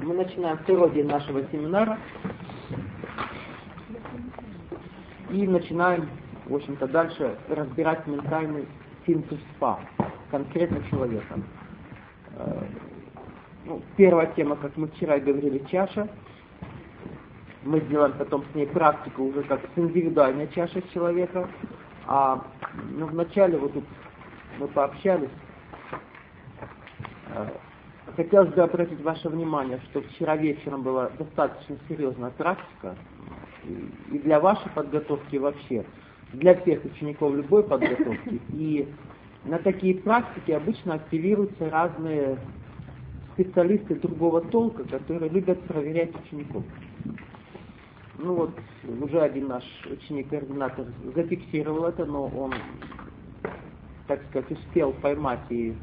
Мы начинаем второй день нашего семинара и начинаем, в общем-то, дальше разбирать ментальный синтез конкретно человека. Первая тема, как мы вчера говорили, чаша. Мы сделаем потом с ней практику уже как с индивидуальной чашей человека. Вначале вот тут мы пообщались. Хотелось бы обратить ваше внимание, что вчера вечером была достаточно серьезная практика, и для вашей подготовки вообще, для всех учеников любой подготовки. И на такие практики обычно активируются разные специалисты другого толка, которые любят проверять учеников. Уже один наш ученик-координатор зафиксировал это, но он, так сказать, успел поймать и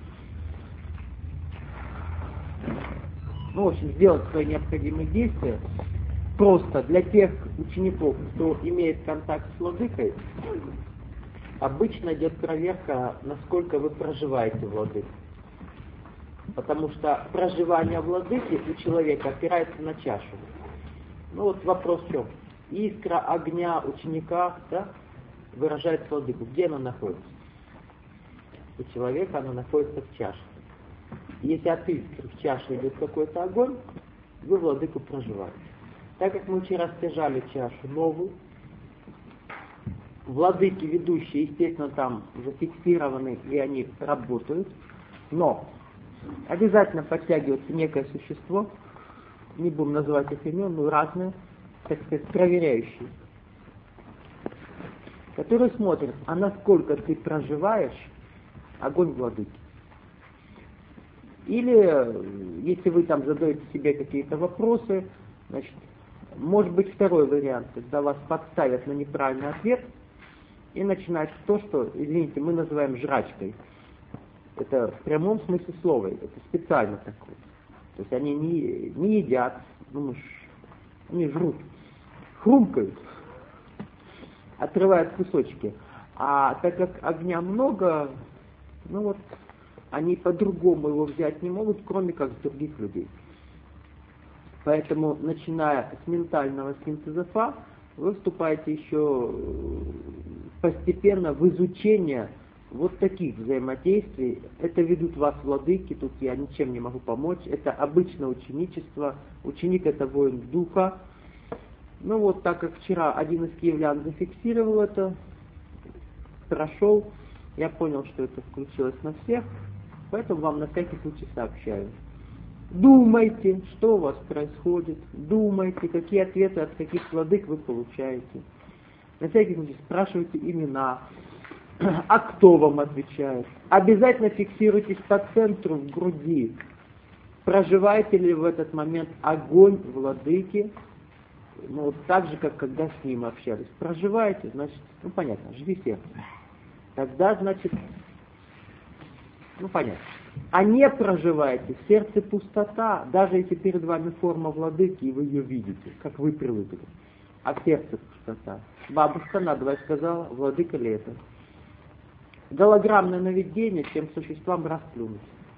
сделать свои необходимые действия. Просто для тех учеников, кто имеет контакт с владыкой, обычно идет проверка, насколько вы проживаете владыку. Потому что проживание владыки у человека опирается на чашу. Вопрос в чем? Искра огня ученика, выражает владыку. Где она находится? У человека она находится в чаше. Если от искры в чаше идет какой-то огонь, вы владыку проживаете. Так как мы вчера стяжали чашу новую, владыки ведущие, естественно, там зафиксированы и они работают, но обязательно подтягивается некое существо, не будем называть их имен, но разные, так сказать, проверяющие, которые смотрят, а насколько ты проживаешь огонь владыки. Или, если вы там задаете себе какие-то вопросы, значит, может быть второй вариант, когда вас подставят на неправильный ответ, и начинается то, что, извините, мы называем жрачкой. Это в прямом смысле слова, это специально такое. То есть они не едят, они жрут, хрумкают, отрывают кусочки. А так как огня много, они по-другому его взять не могут, кроме как с других людей. Поэтому, начиная с ментального синтеза вы вступаете еще постепенно в изучение вот таких взаимодействий. Это ведут вас владыки, тут я ничем не могу помочь. Это обычное ученичество. Ученик — это воин духа. Так как вчера один из киевлян зафиксировал это, прошел, я понял, что это включилось на всех, поэтому вам на всякий случай сообщаю. Думайте, что у вас происходит, думайте, какие ответы от каких владык вы получаете. На всякий случай спрашивайте имена, а кто вам отвечает. Обязательно фиксируйтесь по центру в груди. Проживаете ли в этот момент огонь владыки, так же, как когда с ним общались. Проживаете, значит, понятно, жги сердце. Тогда, значит, понятно. А не проживаете, в сердце пустота, даже если перед вами форма владыки, и вы ее видите, как вы привыкли. А в сердце пустота. Бабушка надвое сказала, владыка ли это? Голограммное наведение, чем существам расплюнуть.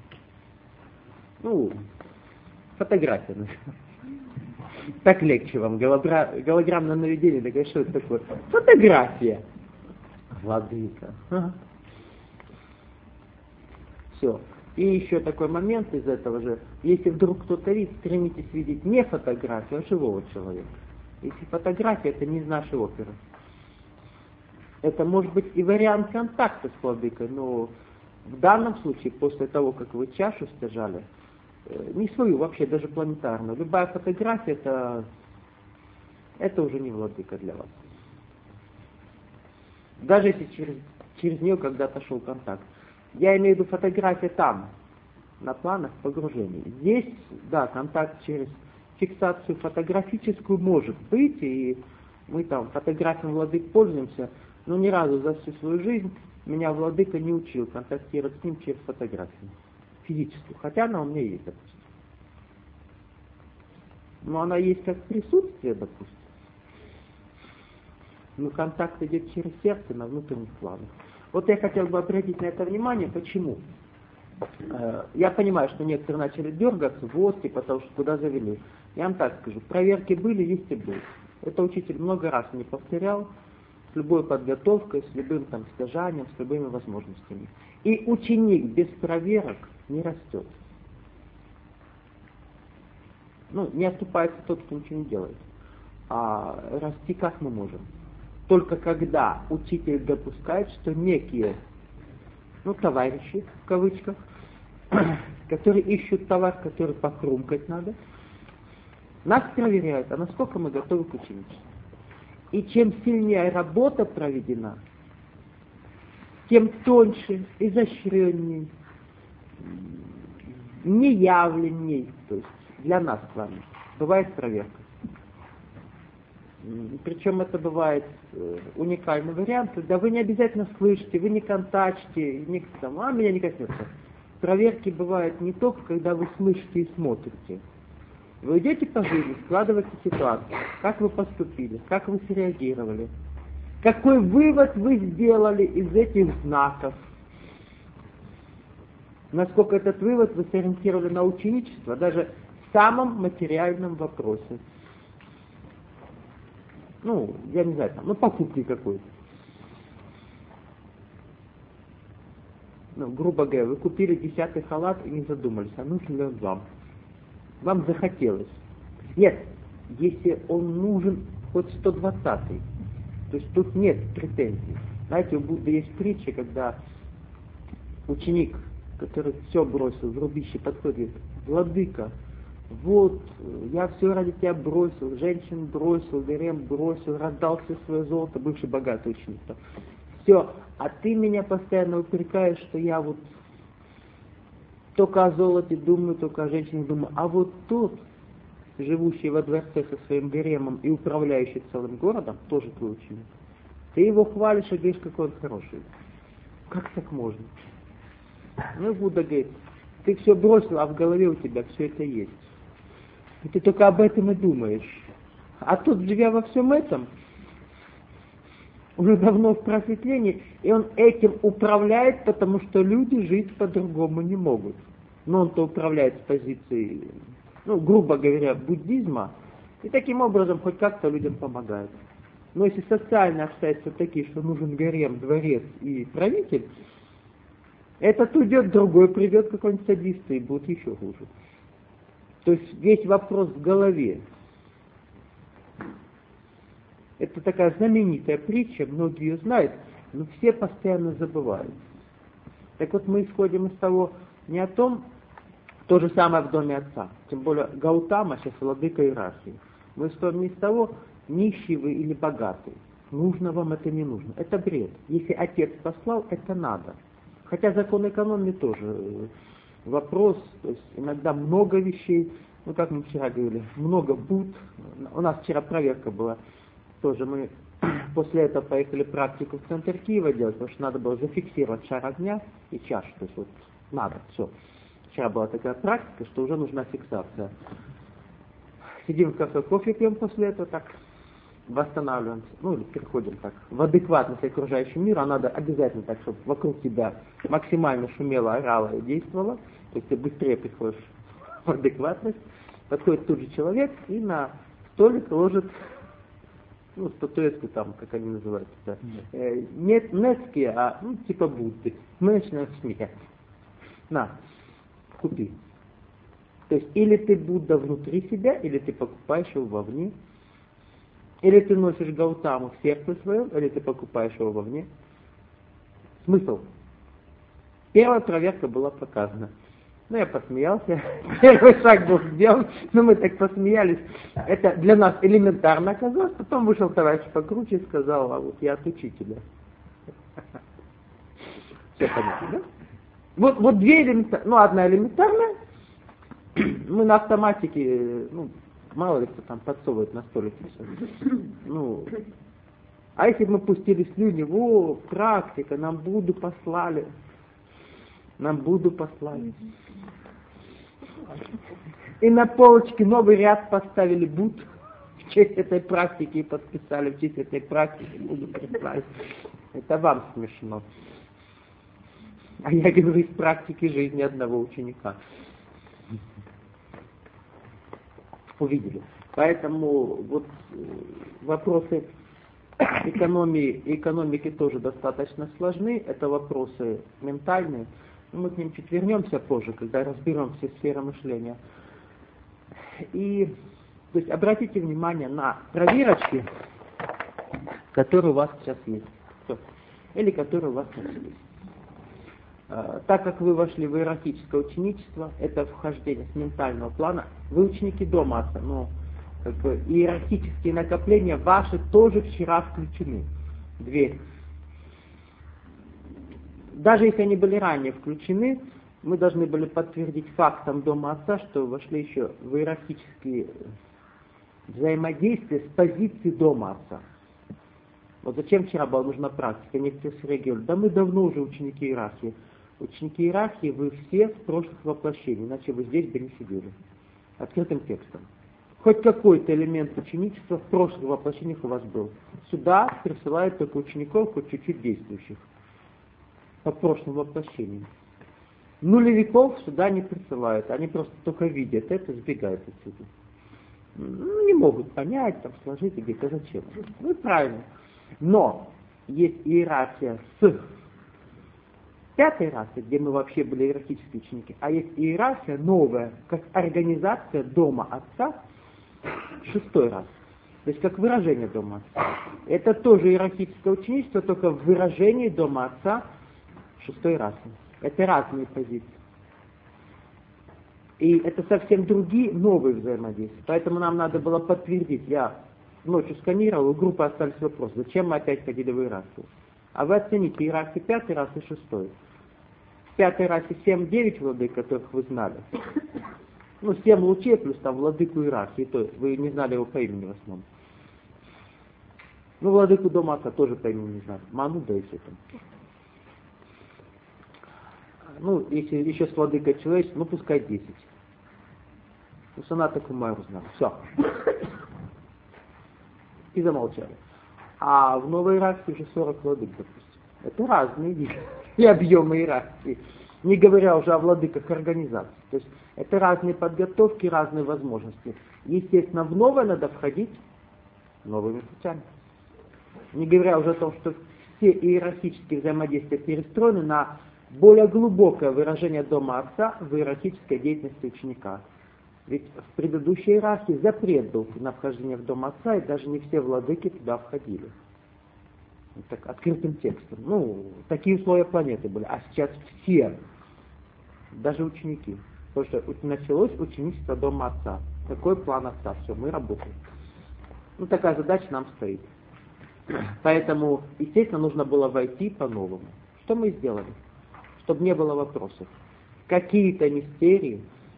Фотография. Так легче вам. Голограммное наведение, так что это такое? Фотография. Владыка. Все. И еще такой момент из этого же. Если вдруг кто-то видит, стремитесь видеть не фотографию, а живого человека. Если фотография, это не из нашей оперы. Это может быть и вариант контакта с владыкой, но в данном случае, после того, как вы чашу стяжали, не свою, вообще даже планетарную, любая фотография, это уже не владыка для вас. Даже если через нее когда-то шел контакт. Я имею в виду фотография там, на планах погружения. Здесь, да, контакт через фиксацию фотографическую может быть, и мы там фотографией владык пользуемся, но ни разу за всю свою жизнь меня владыка не учил контактировать с ним через фотографию физическую, хотя она у меня есть, допустим. Но она есть как присутствие, допустим. Но контакт идет через сердце на внутренних планах. Вот я хотел бы обратить на это внимание. Почему? Я понимаю, что некоторые начали дергаться, вот, типа того, что куда завели. Я вам так скажу, проверки были, есть и будут. Это учитель много раз мне повторял, с любой подготовкой, с любым там стяжанием, с любыми возможностями. И ученик без проверок не растет. Ну, не оступается тот, кто ничего не делает. А расти как мы можем? Только когда учитель допускает, что некие, товарищи, в кавычках, которые ищут товар, который похрумкать надо, нас проверяют, а насколько мы готовы к ученичеству. И чем сильнее работа проведена, тем тоньше, изощренней, неявленней, то есть для нас с вами, бывает проверка. Причем это бывает уникальный вариант, когда вы не обязательно слышите, вы не контачите, меня не коснется. Проверки бывают не только, когда вы слышите и смотрите. Вы идете по жизни, складываете ситуацию, как вы поступили, как вы среагировали, какой вывод вы сделали из этих знаков, насколько этот вывод вы сориентировали на ученичество, даже в самом материальном вопросе. Я не знаю, покупки какой-то. Грубо говоря, вы купили 10-й халат и не задумались, а нужен ли он вам? Вам захотелось. Нет, если он нужен хоть 120-й, то есть тут нет претензий. Знаете, у Будды есть притча, когда ученик, который все бросил в рубище, подходит, владыка, вот, я все ради тебя бросил, женщин бросил, гарем бросил, раздал все свое золото, бывший богатый ученик. Все, а ты меня постоянно упрекаешь, что я вот только о золоте думаю, только о женщинах думаю. А вот тот, живущий во дворце со своим гаремом и управляющий целым городом, тоже твой ученик. Ты его хвалишь и говоришь, какой он хороший. Как так можно? Будда говорит, ты все бросил, а в голове у тебя все это есть. И ты только об этом и думаешь. А тут, живя во всем этом, уже давно в просветлении, и он этим управляет, потому что люди жить по-другому не могут. Но он-то управляет с позиции, грубо говоря, буддизма, и таким образом хоть как-то людям помогает. Но если социальные обстоятельства такие, что нужен гарем, дворец и правитель, этот уйдет, другой придет какой-нибудь садист, и будет еще хуже. То есть весь вопрос в голове. Это такая знаменитая притча, многие ее знают, но все постоянно забывают. Так вот мы исходим из того, не о том, то же самое в доме отца, тем более Гаутама, сейчас владыка иерархии. Мы исходим не из того, нищий вы или богатый, нужно вам это, не нужно. Это бред. Если отец послал, это надо. Хотя закон экономии тоже вопрос, то есть иногда много вещей, как мы вчера говорили, много буд. У нас вчера проверка была. Тоже мы после этого поехали практику в центр Киева делать, потому что надо было зафиксировать шар огня и чашу. То есть надо, все. Вчера была такая практика, что уже нужна фиксация. Сидим в кафе, кофе пьем после этого, так восстанавливаемся, или переходим так в адекватность окружающему миру, а надо обязательно так, чтобы вокруг тебя максимально шумело, орало и действовало, то есть ты быстрее приходишь в адекватность. Подходит тут же человек и на столик ложит статуэтку там, как они называются, да. Нет нетские, а типа Будды. Мы начинаем смеяться. На, купи. То есть или ты Будда внутри себя, или ты покупаешь его вовне. Или ты носишь Гаутаму в сердце своем, или ты покупаешь его вовне. Смысл? Первая проверка была показана. Я посмеялся, первый шаг был сделан, мы так посмеялись. Это для нас элементарно оказалось. Потом вышел товарищ покруче и сказал, а вот я от учителя. Все понятно, да? Вот две элементарные, одна элементарная, мы на автоматике, мало ли кто там подсовывает на столике все. А если бы мы пустили слюни, практика, нам Будду послали. И на полочке новый ряд поставили Будд в честь этой практики и подписали в честь этой практики Будду прислали. Это вам смешно. А я говорю из практики жизни одного ученика. Увидели. Поэтому вот вопросы экономики тоже достаточно сложны. Это вопросы ментальные. Мы к ним чуть вернемся позже, когда разберем все сферы мышления. И то есть обратите внимание на проверочки, которые у вас сейчас есть. Или которые у вас начались. Так как вы вошли в иерархическое ученичество, это вхождение с ментального плана, вы ученики дома отца, но как бы иерархические накопления ваши тоже вчера включены в дверь. Даже если они были ранее включены, мы должны были подтвердить фактом дома отца, что вы вошли еще в иерархические взаимодействия с позиции дома отца. Вот зачем вчера была нужна практика? Некоторые говорят, да мы давно уже ученики иерархии. Ученики иерархии вы все с прошлых воплощений, иначе вы здесь бы не сидели. Открытым текстом. Хоть какой-то элемент ученичества в прошлых воплощениях у вас был. Сюда присылают только учеников, хоть чуть-чуть действующих. По прошлым воплощениям. Нулевиков сюда не присылают. Они просто только видят это, сбегают отсюда. Ну, не могут понять, там, сложить и говорить, а зачем? Ну, правильно. Но есть иерархия с пятой расы, где мы вообще были иерархические ученики, а есть иерархия новая, как организация дома отца шестой расы. То есть как выражение дома отца. Это тоже иерархическое ученичество, только в выражении дома отца шестой расы. Это разные позиции. И это совсем другие, новые взаимодействия. Поэтому нам надо было подтвердить. Я ночью сканировал, у группы остались вопросы. Зачем мы опять ходили в иерархию? А вы оцените иерархию пятой расы и шестой. В пятой расе 7-9 владык, которых вы знали. Ну, 7 лучей плюс там владыку иерархии. То есть вы не знали его по имени в основном. Ну, владыку дома отца тоже по имени не знали. Ману, да и все там. Ну, если еще с владыкой человечества, ну, пускай 10. Ну, Саната Кумару знал. Все. И замолчали. А в новой иерархии уже 40 владык, допустим. Это разные виды и объемы иерархии. Не говоря уже о владыках организации. То есть это разные подготовки, разные возможности. Естественно, в новое надо входить новыми путями. Не говоря уже о том, что все иерархические взаимодействия перестроены на более глубокое выражение дома отца в иерархической деятельности ученика. Ведь в предыдущей иерархии запрет был на вхождение в дом отца, и даже не все владыки туда входили. Так, открытым текстом. Ну, такие условия планеты были. А сейчас все, даже ученики. Потому что началось ученичество дома отца. Такой план отца. Все, мы работаем. Ну, такая задача нам стоит. Поэтому, естественно, нужно было войти по-новому. Что мы сделали? Чтобы не было вопросов. Какие-то мистерии,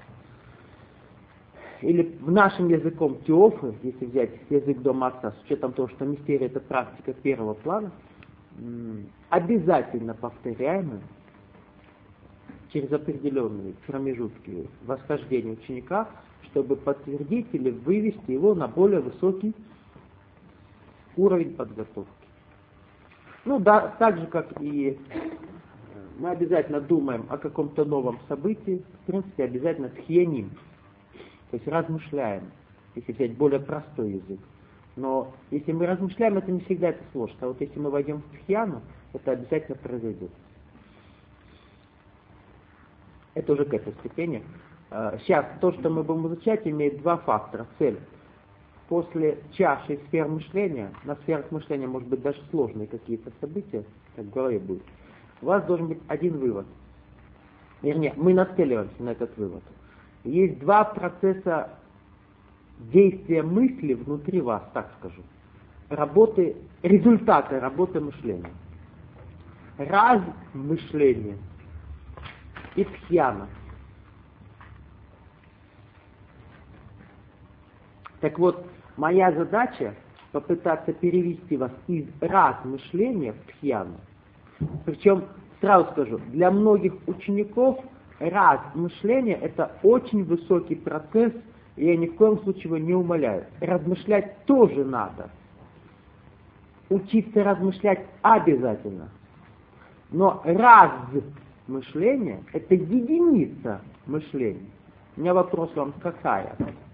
или в нашем языком теофы, если взять язык дома отца, с учетом того, что мистерия это практика первого плана, обязательно повторяемая через определенные промежутки восхождения ученика, чтобы подтвердить или вывести его на более высокий уровень подготовки. Ну да, так же, как и мы обязательно думаем о каком-то новом событии, в принципе, обязательно тхьяним. То есть размышляем, если взять более простой язык. Но если мы размышляем, это не всегда это сложно. А вот если мы войдем в тхьяну, это обязательно произойдет. Это уже к этой степени. Сейчас то, что мы будем изучать, имеет два фактора. Цель. После чаши сфер мышления, на сферах мышления может быть даже сложные какие-то события, как в голове будет, у вас должен быть один вывод. Вернее, мы нацеливаемся на этот вывод. Есть два процесса действия мысли внутри вас, так скажу. Результаты работы мышления. Размышление и тхьяна. Так вот, моя задача попытаться перевести вас из размышления в тхьяну. Причем, сразу скажу, для многих учеников размышление это очень высокий процесс, и я ни в коем случае его не умаляю. Размышлять тоже надо. Учиться размышлять обязательно. Но мышления — это единица мышления. У меня вопрос вам какая?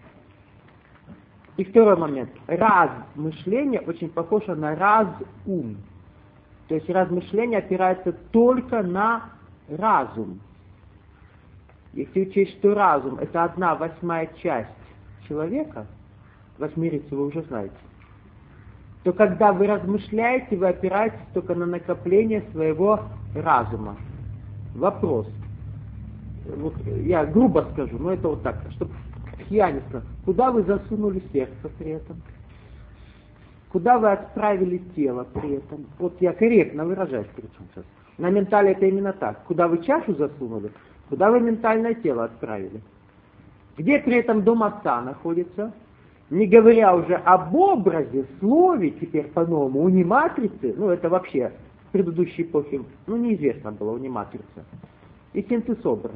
И второй момент. Размышление очень похоже на разум. То есть размышление опирается только на разум. Если учесть, что разум — это 1/8 часть человека, восьмерицу вы уже знаете, то когда вы размышляете, вы опираетесь только на накопление своего разума. Вопрос. Вот я грубо скажу, но это вот так, чтобы я сказал. Куда вы засунули сердце при этом? Куда вы отправили тело при этом? Вот я корректно выражаюсь, причем сейчас. На ментале это именно так. Куда вы чашу засунули, куда вы ментальное тело отправили. Где при этом дом отца находится? Не говоря уже об образе, слове, теперь по-новому, униматрицы, ну это вообще в предыдущей эпохе, ну неизвестно было униматрица. И синтез образа.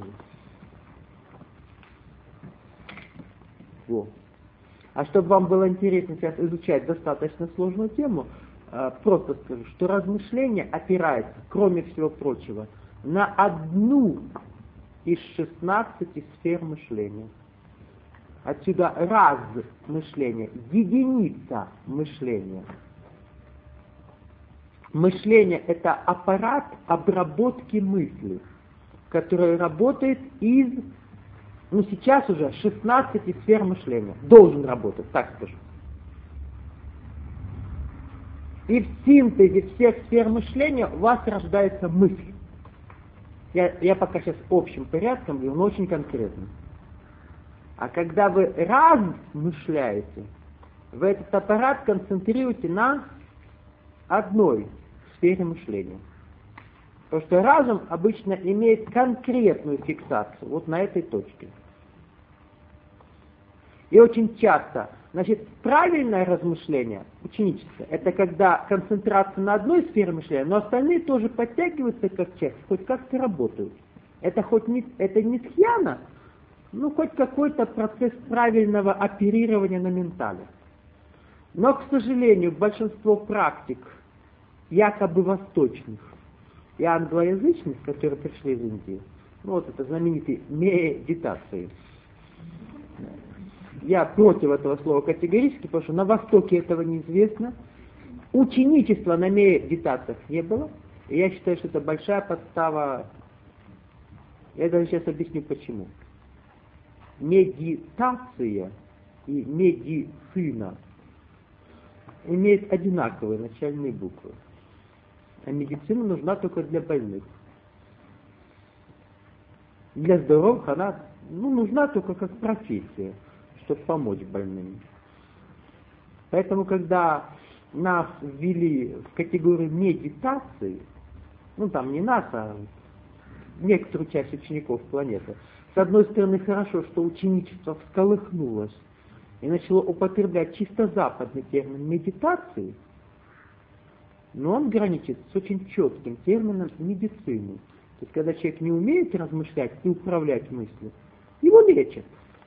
Во. А чтобы вам было интересно сейчас изучать достаточно сложную тему, просто скажу, что размышление опирается, кроме всего прочего, на одну из 16 сфер мышления. Отсюда размышление, единица мышления. Мышление — это аппарат обработки мысли, который работает из, сейчас уже 16 сфер мышления. Должен работать, так скажу. И в синтезе всех сфер мышления у вас рождается мысль. Я пока сейчас общим порядком говорю, но очень конкретно. А когда вы размышляете, вы этот аппарат концентрируете на одной сфере мышления. Потому что разум обычно имеет конкретную фиксацию вот на этой точке. И очень часто, правильное размышление, ученичество, это когда концентрация на одной сфере мышления, но остальные тоже подтягиваются как часть, хоть как-то работают. Это не схьяна, хоть какой-то процесс правильного оперирования на ментале. Но, к сожалению, большинство практик, якобы восточных и англоязычных, которые пришли из Индии, это знаменитые медитации. Я против этого слова категорически, потому что на Востоке этого неизвестно. Ученичества на медитациях не было. И я считаю, что это большая подстава. Я даже сейчас объясню почему. Медитация и медицина имеют одинаковые начальные буквы. А медицина нужна только для больных. Для здоровых она нужна только как профессия, чтобы помочь больным. Поэтому, когда нас ввели в категорию медитации, не нас, а некоторую часть учеников планеты, с одной стороны, хорошо, что ученичество всколыхнулось и начало употреблять чисто западный термин медитации, но он граничит с очень четким термином медицины. То есть, когда человек не умеет размышлять и управлять мыслью, его лечат.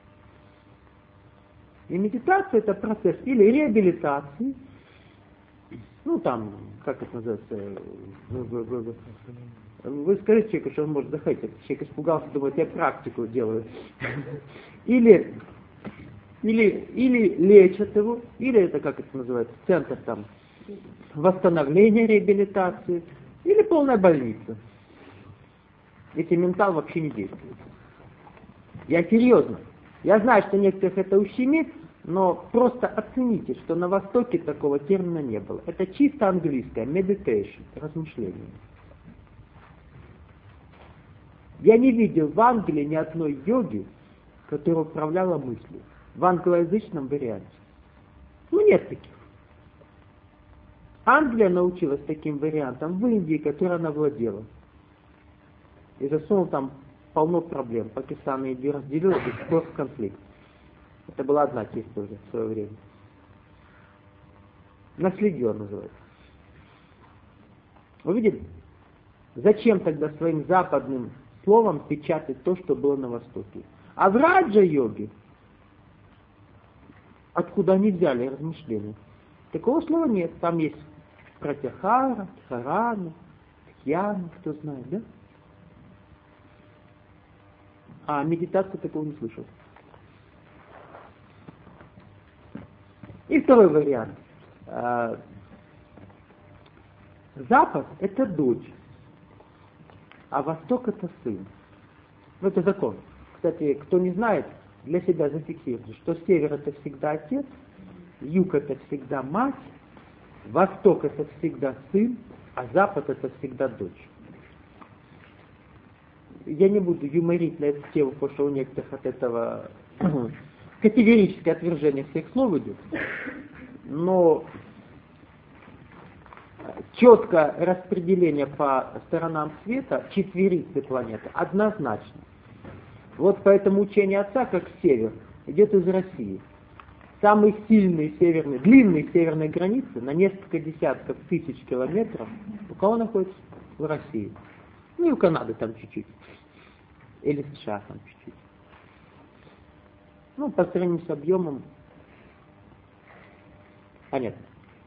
И медитация — это процесс или реабилитации, как это называется, вы скажите человеку, что он может захотеть. Человек испугался, думает, я практику делаю. Или лечат его, или это, как это называется, центр восстановления, реабилитации, или полная больница. Если ментал вообще не действует. Я серьезно. Я знаю, что некоторых это ущемит, но просто оцените, что на Востоке такого термина не было. Это чисто английское, meditation, размышление. Я не видел в Англии ни одной йоги, которая управляла мыслью. В англоязычном варианте. Нет таких. Англия научилась таким вариантом в Индии, которой она владела. И засунул там полно проблем. Пакистан и Индию разделил, и сплошь конфликт. Это была одна часть тоже в свое время. Наследие называется. Вы видели? Зачем тогда своим западным словом печатать то, что было на Востоке? А в раджа-йоге, откуда они взяли размышления, такого слова нет. Там есть пратяхара, дхарана, тхьяна, кто знает, да? А медитацию такого не слышал. И второй вариант. Запад — это дочь, а Восток — это сын. Ну, это закон. Кстати, кто не знает, для себя зафиксируйте, что север — это всегда отец, юг — это всегда мать, Восток — это всегда сын, а Запад — это всегда дочь. Я не буду юморить на эту тему, потому что у некоторых от этого категорическое отвержение всех слов идет. Но четкое распределение по сторонам света четверицы планеты однозначно. Вот поэтому учение отца, как север, идет из России. Самые сильные северные, длинные северные границы на несколько десятков тысяч километров у кого находится? В России. Ну и у Канады там чуть-чуть. Или США там чуть-чуть. Ну, по сравнению с объемом, понятно.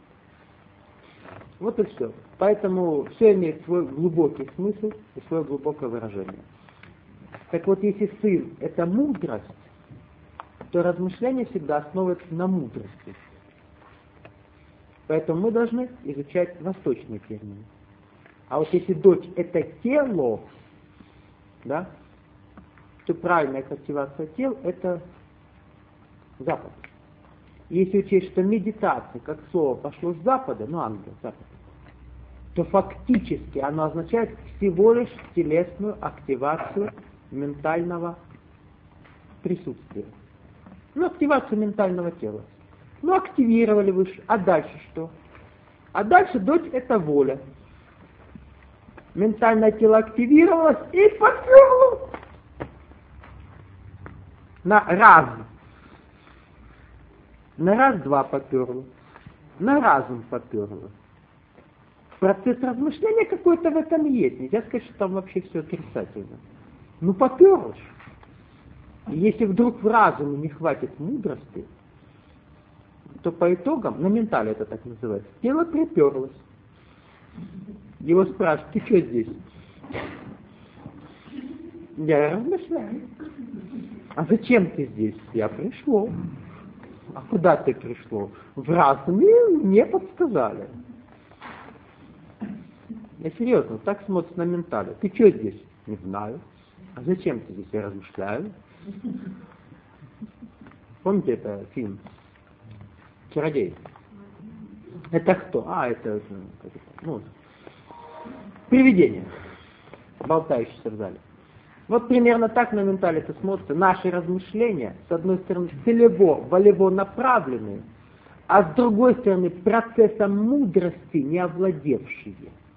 Вот и все. Поэтому все имеет свой глубокий смысл и свое глубокое выражение. Так вот, если сын — это мудрость, то размышление всегда основывается на мудрости. Поэтому мы должны изучать восточные термины. А вот если дочь — это тело, да, то правильная активация тел — это Запад. Если учесть, что медитация как слово пошло с Запада, ну, ангел, Запад, то фактически оно означает всего лишь телесную активацию ментального присутствия. Ну, активацию ментального тела. Ну, активировали вы, а дальше что? А дальше дочь — это воля. Ментальное тело активировалось и поперло на раз. На раз-два поперло. На разум поперло. Процесс размышления какой-то в этом есть. Нельзя сказать, что там вообще все отрицательно. Ну, поперло. И если вдруг в разуме не хватит мудрости, то по итогам, на ментале это так называется, тело приперлось. Его спрашивают: ты что здесь? Я размышляю. А зачем ты здесь? Я пришло. А куда ты пришло? В разуме мне подсказали. Я серьезно, так смотрю на ментале. Ты что здесь? Не знаю. А зачем ты здесь? Я размышляю. Помните это фильм «Чародей»? Это кто? Это ну, привидение, болтающееся в зале. Вот примерно так на ментале это смотрится. Наши размышления, с одной стороны, целево, волево направленные, а с другой стороны, процессом мудрости не овладевшие.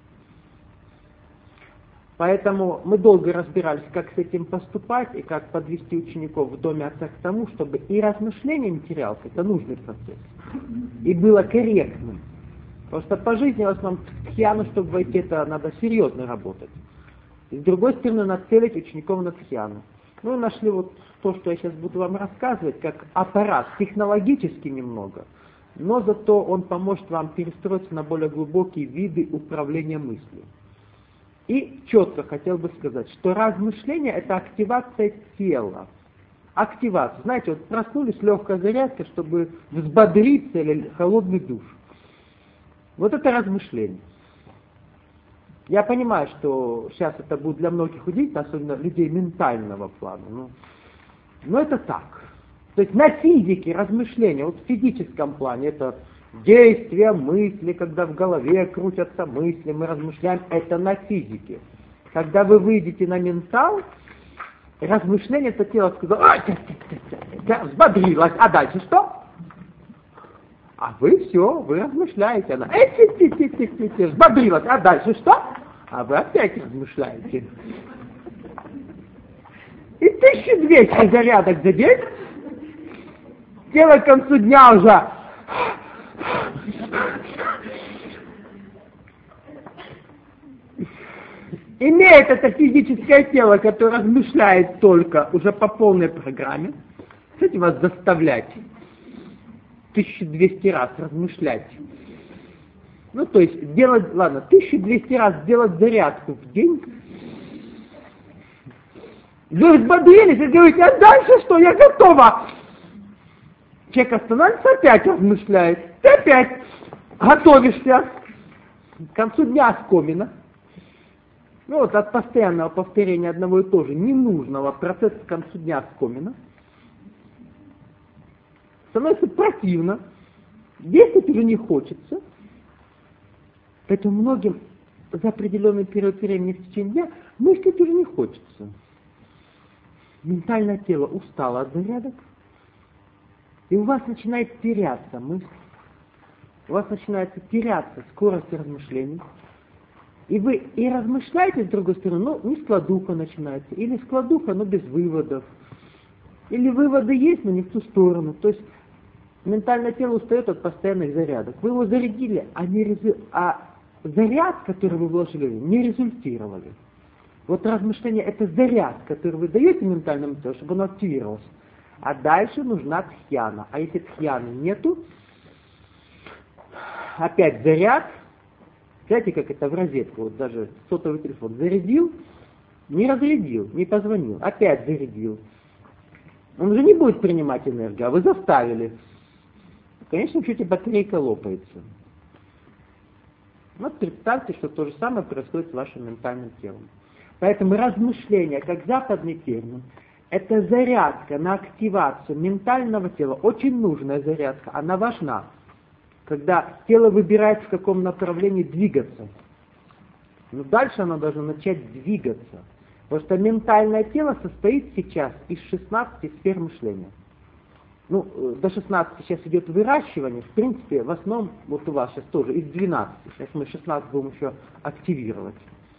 Поэтому мы долго разбирались, как с этим поступать и как подвести учеников в доме отца к тому, чтобы и размышление не терялось, это нужный процесс, и было корректным. Потому что по жизни в основном в тхьяну, чтобы войти, это надо серьезно работать. И с другой стороны, нацелить учеников на тхьяну. Ну и нашли вот то, что я сейчас буду вам рассказывать, как аппарат, технологически немного, но зато он поможет вам перестроиться на более глубокие виды управления мыслью. И четко хотел бы сказать, что размышление — это активация тела. Активация. Знаете, вот проснулись, легкая зарядка, чтобы взбодриться, или холодный душ. Вот это размышление. Я понимаю, что сейчас это будет для многих удивительно, особенно людей ментального плана. Но это так. То есть на физике размышления, вот в физическом плане, это действия, мысли, когда в голове крутятся мысли, мы размышляем, это на физике. Когда вы выйдете на ментал, размышление, это тело сказало: взбодрилось, а дальше что? А вы все, вы размышляете. Она взбодрилась, а дальше что? А вы опять размышляете. И 1200 зарядок за день, тело к концу дня уже имеет это физическое тело, которое размышляет только уже по полной программе. Кстати, вас заставлять 1200 раз размышлять. Ну, то есть делать, 1200 раз делать зарядку в день, Вы взбодрились и говорите, а дальше что? Я готова. Человек останавливается, опять размышляет. Ты опять готовишься. К концу дня оскомина. Ну вот от постоянного повторения одного и того же ненужного процесса к концу дня оскомина становится противно. Действовать уже не хочется. Поэтому многим за определенный период времени в течение дня мыслить уже не хочется. Ментальное тело устало от зарядок, и у вас начинает теряться мысль, у вас начинает теряться скорость размышлений, и вы и размышляете с другой стороны, но не складуха начинается, или складуха, но без выводов, или выводы есть, но не в ту сторону. То есть ментальное тело устает от постоянных зарядок. Вы его зарядили, а заряд, который вы вложили, не результировали. Вот размышление — это заряд, который вы даете ментальному телу, чтобы он активировался. А дальше нужна тхьяна. А если тхьяны нету, опять заряд. Знаете, как это в розетку, вот даже сотовый телефон зарядил, не разрядил, не позвонил, опять зарядил. Он уже не будет принимать энергию, а вы заставили. В конечном счете батарейка лопается. Вот представьте, что то же самое происходит с вашим ментальным телом. Поэтому размышление, как западный термин, это зарядка на активацию ментального тела, очень нужная зарядка, она важна. Когда тело выбирает, в каком направлении двигаться. Но дальше оно должно начать двигаться. Потому что ментальное тело состоит сейчас из 16 сфер мышления. Ну, до 16 сейчас идет выращивание, в принципе, в основном, вот у вас сейчас тоже, из 12. Сейчас мы 16 будем еще активировать.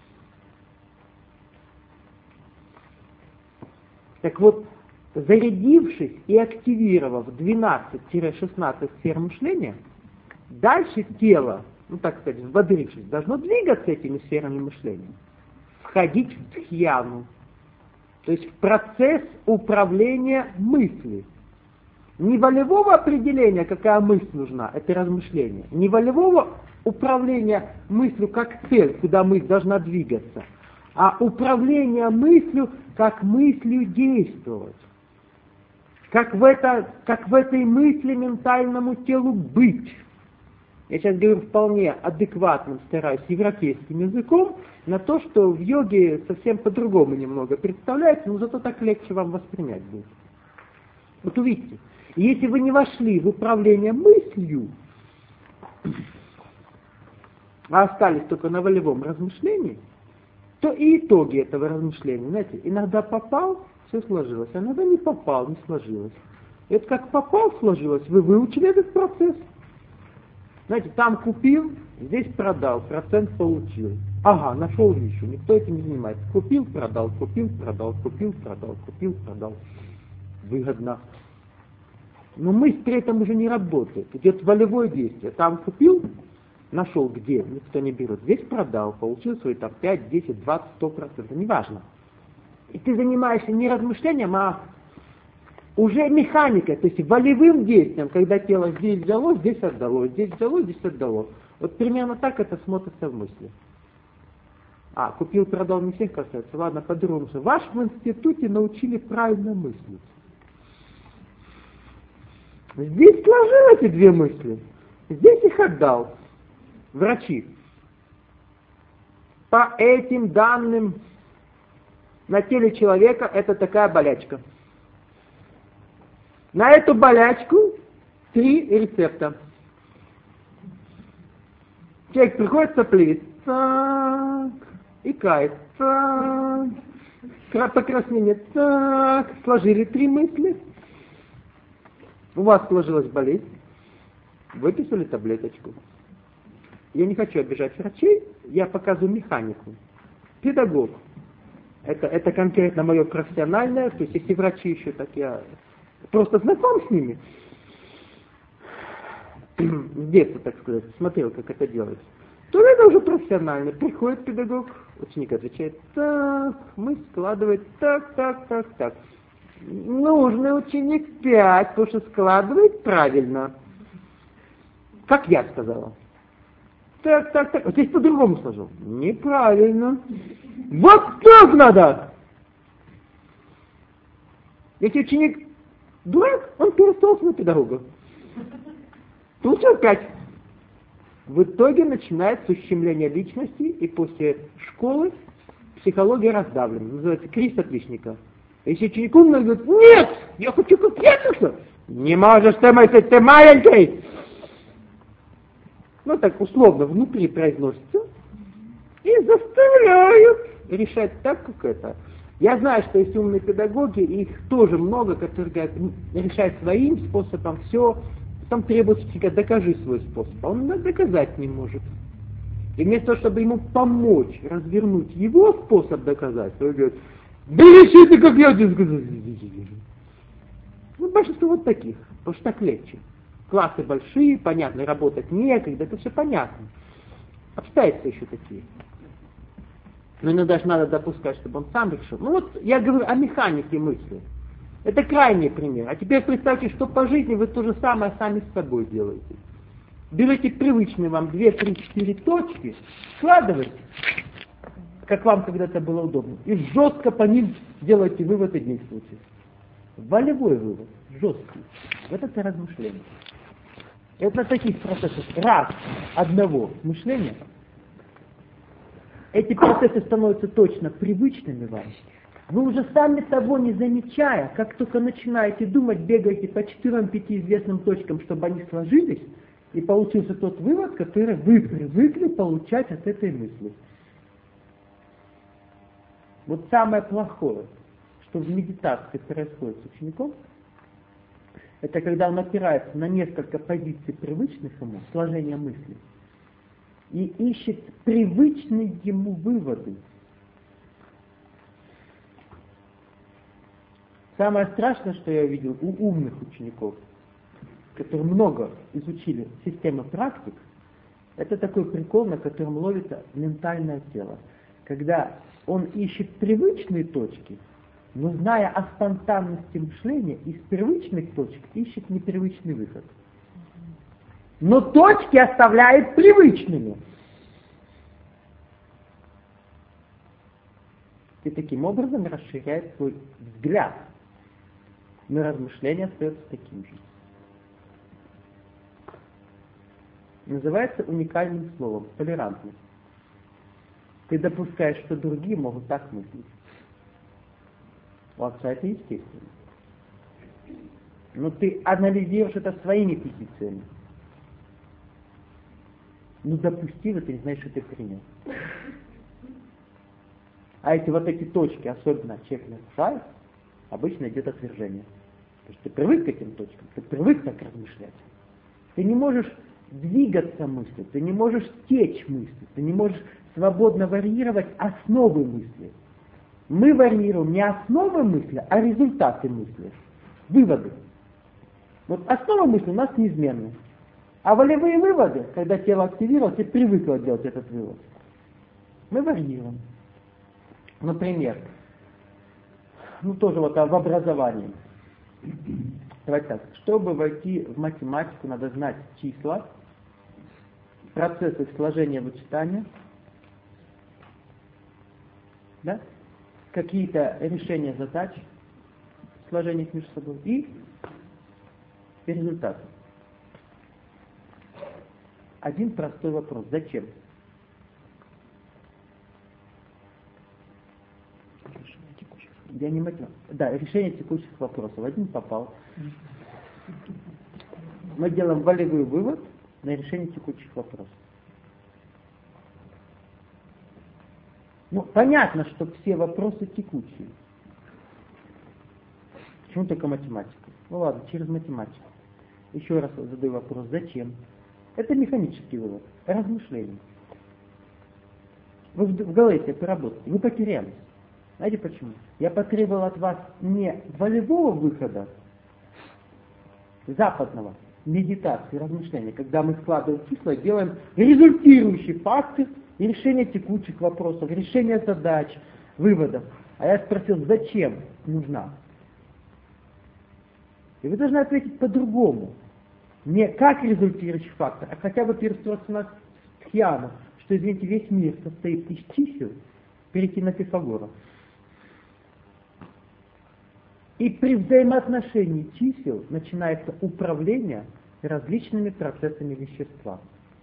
Так вот, зарядившись и активировав 12-16 сфер мышления, дальше тело, ну так сказать, взбодрившись, должно двигаться этими сферами мышления, входить в тхьяну, то есть в процесс управления мыслью. Не волевого определения, какая мысль нужна, это размышление. Не волевого управления мыслью как цель, куда мысль должна двигаться, а управление мыслью как мыслью действовать. Как в этой мысли ментальному телу быть. Я сейчас говорю вполне адекватным, стараюсь, европейским языком, на то, что в йоге совсем по-другому немного представляется, но зато так легче вам воспринять будет. Вот увидите, если вы не вошли в управление мыслью, а остались только на волевом размышлении, то и итоги этого размышления, знаете, иногда попал, все сложилось, а иногда не попал, не сложилось. И это как попал, сложилось, вы выучили этот процесс. Знаете, там купил, здесь продал, процент получил. Ага, нашел еще, никто этим не занимается. Купил, продал, купил, продал, купил, продал, купил, продал. Выгодно. Но мысль при этом уже не работает. Идет волевое действие. Там купил, нашел где, никто не берет. Здесь продал, получил свои там 5, 10, 20, 100%, неважно. И ты занимаешься не размышлением, а уже механикой, то есть волевым действием, когда тело здесь взяло, здесь отдало, здесь взяло, здесь отдало. Вот примерно так это смотрится в мысли. А, купил, продал, не всех касается. Ладно, по-другому. Вас в институте научили правильно мыслить. Здесь сложил эти две мысли, здесь их отдал. Врачи. По этим данным на теле человека это такая болячка. На эту болячку 3 рецепта. Человек приходит соплит, так, икает, так, покраснение, так, сложили 3 мысли. У вас сложилась болезнь, выписали таблеточку. Я не хочу обижать врачей, я показываю механику. Педагог. Это конкретно мое профессиональное, то есть если врачи еще так, я просто знаком с ними. С детства, так сказать, смотрел, как это делается. То это уже профессионально. Приходит педагог, ученик отвечает, так, мысль складывает, так. Нужный ученик 5, потому что складывает правильно. Как я сказала. Так. Вот здесь по-другому сложил. Неправильно. Вот так надо. Если ученик дурак, он перестал на педагога. Получил 5. В итоге начинается ущемление личности, и после школы психология раздавлена. Называется кризис отличника. Если ученик умный, говорит, нет, я хочу как я. Не можешь ты мыслить, ты маленький. Ну так условно внутри произносится. И заставляют решать так, как это. Я знаю, что есть умные педагоги, и их тоже много, которые говорят, решают своим способом все. Там требуется всегда докажи свой способ. А он доказать не может. И вместо того, чтобы ему помочь развернуть его способ доказать, он говорит, да реши ты, как я тебе сказал. Ну, большинство вот таких, потому что так легче. Классы большие, понятно, работать некогда, это все понятно. Обстоятельства еще такие. Но иногда даже надо допускать, чтобы он сам решил. Ну вот я говорю о механике мысли. Это крайний пример. А теперь представьте, что по жизни вы то же самое сами с собой делаете. Берете привычные вам 2, 3, 4 точки, складываете, как вам когда-то было удобно, и жестко по ним делаете вывод и действуете. Волевой вывод, жесткий. Вот это размышление. Это на таких процессах раз одного мышления эти процессы становятся точно привычными вам. Вы уже сами того не замечая, как только начинаете думать, бегаете по 4-5 известным точкам, чтобы они сложились, и получился тот вывод, который вы привыкли получать от этой мысли. Вот самое плохое, что в медитации происходит с учеником, это когда он опирается на несколько позиций привычных ему, сложения мыслей, и ищет привычные ему выводы. Самое страшное, что я видел у умных учеников, которые много изучили системы практик, это такой прикол, на котором ловится ментальное тело. Когда он ищет привычные точки, но зная о спонтанности мышления, из привычных точек ищет непривычный выход. Но точки оставляет привычными. И таким образом расширяет свой взгляд. Но размышление остается таким же. Называется уникальным словом толерантность. Ты допускаешь, что другие могут так мыслить. У отца это естественно. Но ты анализируешь это своими позициями. Ну допустил, это не значит, что ты принял. А эти вот эти точки, особенно человек нарушает, обычно идет отвержение. Потому что ты привык к этим точкам, ты привык так размышлять. Ты не можешь двигаться мыслью, ты не можешь течь мыслью, ты не можешь свободно варьировать основы мысли. Мы варьируем не основы мысли, а результаты мысли, выводы. Вот основа мысли у нас неизменна. А волевые выводы, когда тело активировалось, и привыкло делать этот вывод, мы варьируем. Например, тоже вот в образовании. Давайте так, чтобы войти в математику, надо знать числа, процессы сложения вычитания, да? Какие-то решения задач, сложения их между собой и результаты. Один простой вопрос. Зачем? Я не математик. Да, решение текущих вопросов. Один попал. Мы делаем волевой вывод на решение текущих вопросов. Понятно, что все вопросы текущие. Почему только математика? Ладно, через математику. Еще раз задаю вопрос. Зачем? Это механический вывод. Размышление. Вы в голове себе поработаете. Вы потерялись. Знаете почему? Я потребовал от вас не волевого выхода, западного, медитации, размышления, когда мы складываем числа, делаем результирующие факты и решение текущих вопросов, решение задач, выводов. А я спросил, зачем нужна? И вы должны ответить по-другому. Не как результирующий фактор, а хотя бы перестроиться на схему, что, извините, весь мир состоит из чисел, перейти на Пифагора. И при взаимоотношении чисел начинается управление различными процессами вещества.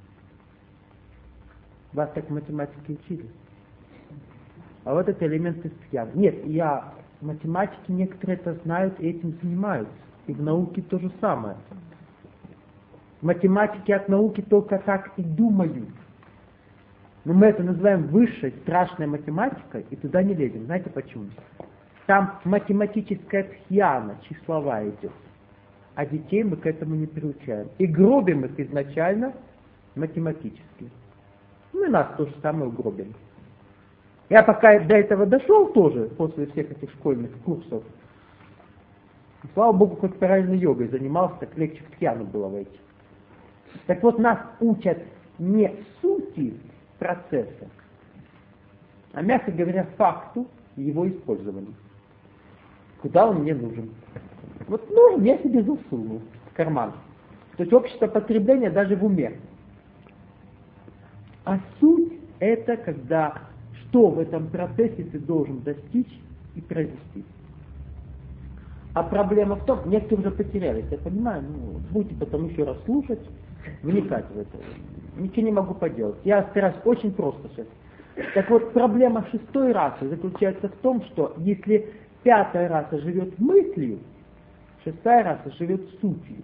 Вас так математики учили? А вот это элементы схем. Нет, математики некоторые это знают и этим занимаются. И в науке то же самое. Математики от науки только так и думают. Но мы это называем высшей, страшной математикой, и туда не лезем. Знаете почему? Там математическая тхьяна, числовая идет. А детей мы к этому не приучаем. И гробим их изначально математически. Ну и нас то же самое угробим. Я пока до этого дошел тоже, после всех этих школьных курсов, слава Богу, хоть параллельно йогой занимался, так легче в тхьяну было войти. Так вот, нас учат не сути процесса, а, мягко говоря, факту его использования. Куда он мне нужен? Вот нужен, я себе засунул в карман. То есть общество потребления даже в уме. А суть это когда что в этом процессе ты должен достичь и произвести. А проблема в том, некоторые уже потерялись, я понимаю, будете потом еще раз слушать, вникать в это. Ничего не могу поделать. Я стараюсь очень просто сейчас. Так вот, проблема шестой расы заключается в том, что если пятая раса живет мыслью, шестая раса живет сутью.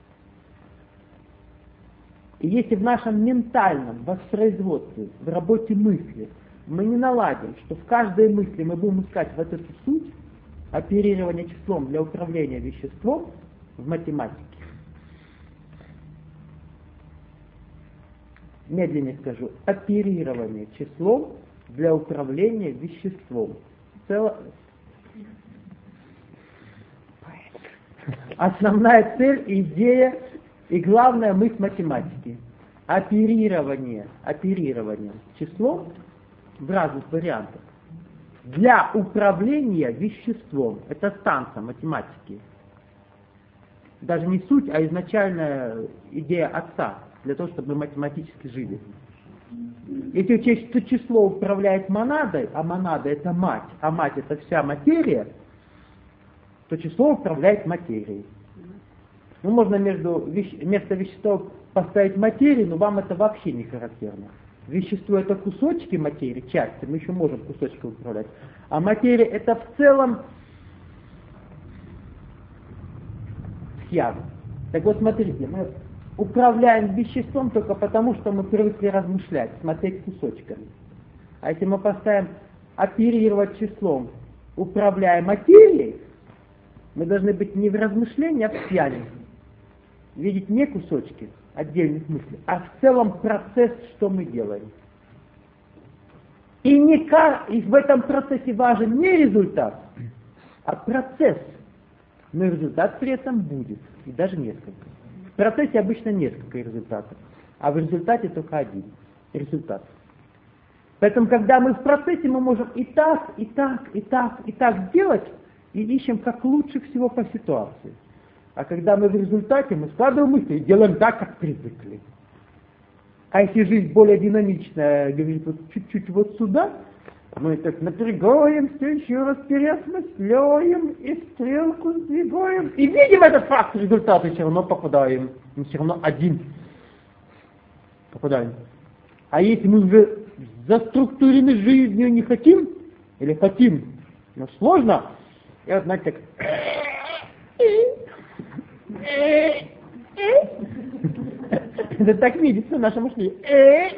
И если в нашем ментальном воспроизводстве, в работе мысли, мы не наладим, что в каждой мысли мы будем искать вот эту суть, оперирование числом для управления веществом в математике. Медленнее скажу. Оперирование числом для управления веществом. Основная цель, идея и главная мысль математики. Оперирование числом в разных вариантах для управления веществом. Это станция математики. Даже не суть, а изначальная идея отца, для того, чтобы мы математически жили. Если учесть, что число управляет монадой, а монада это мать, а мать это вся материя, то число управляет материей. Ну, можно вместо вещества поставить материю, но вам это вообще не характерно. Вещество это кусочки материи, части, мы еще можем кусочками управлять. А материя это в целом тхьяна. Так вот, смотрите, мы управляем веществом только потому, что мы привыкли размышлять, смотреть кусочками. А если мы поставим оперировать числом, управляя материей, мы должны быть не в размышлении, а в тхьяне. Видеть не кусочки отдельных мыслей, а в целом процесс, что мы делаем. И в этом процессе важен не результат, а процесс. Но и результат при этом будет, и даже несколько. В процессе обычно несколько результатов, а в результате только один результат. Поэтому, когда мы в процессе, мы можем и так делать, и ищем как лучше всего по ситуации. А когда мы в результате, мы складываем мысли и делаем так, как привыкли. А если жизнь более динамичная, говорит, вот чуть-чуть вот сюда, мы так напрягаемся, еще раз переосмысляем, и стрелку сдвигаем. И видим этот факт результата, и все равно попадаем. Мы все равно один попадаем. А если мы уже заструктурены жизнью не хотим, или хотим, но сложно, и вот, знаете, так... Это так видится наше мышление.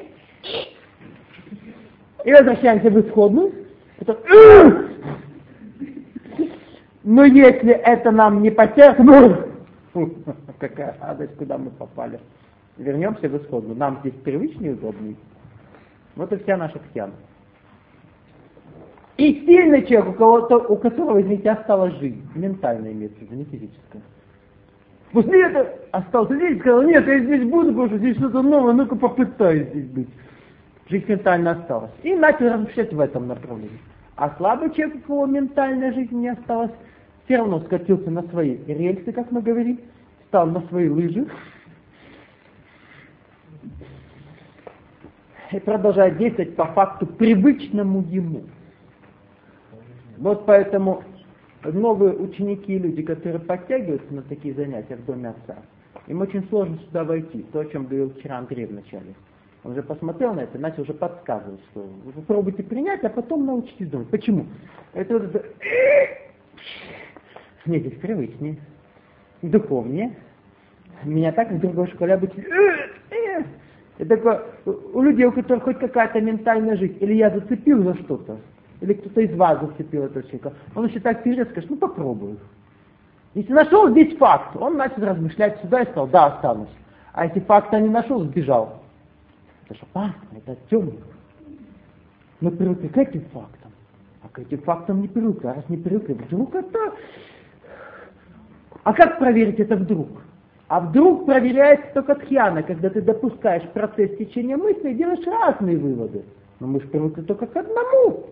И возвращаемся в исходную. Но если это нам не потянет, какая радость, куда мы попали. Вернемся в исходную. Нам здесь привычнее и удобнее. Вот и вся наша тхьяна. И сильный человек, у которого, извините, осталась жизнь. Ментальная имеется в виду, не физическая. После этого остался здесь, сказал, нет, я здесь буду, потому что здесь что-то новое, ну-ка попытаюсь здесь быть. Жизнь ментально осталась. И начал размышлять в этом направлении. А слабый человек, у кого ментальная жизнь не осталась, все равно скатился на свои рельсы, как мы говорим, встал на свои лыжи и продолжает действовать по факту привычному ему. Вот поэтому новые ученики и люди, которые подтягиваются на такие занятия в доме отца, им очень сложно сюда войти. То, о чем говорил вчера Андрей в начале. Он уже посмотрел на это, начал уже подсказывать, что вы попробуйте принять, а потом научитесь думать. Почему? Это вот это... Мне здесь привычнее, духовнее. Меня так в другой школе обычно... Это такое, у людей, у которых хоть какая-то ментальная жизнь, или я зацепил за что-то, или кто-то из вас зацепил этого человека, он еще так вперед скажет, ну попробую. Если нашел здесь факт, он начал размышлять сюда и сказал, да, останусь. А если факта не нашел, сбежал. Это что, это темный. Мы привыкли к этим фактам, а к этим фактам не привыкли. А раз не привыкли, вдруг это... А как проверить это вдруг? А вдруг проверяется только тхьяна, когда ты допускаешь процесс течения мысли и делаешь разные выводы. Но мы же привыкли только к одному.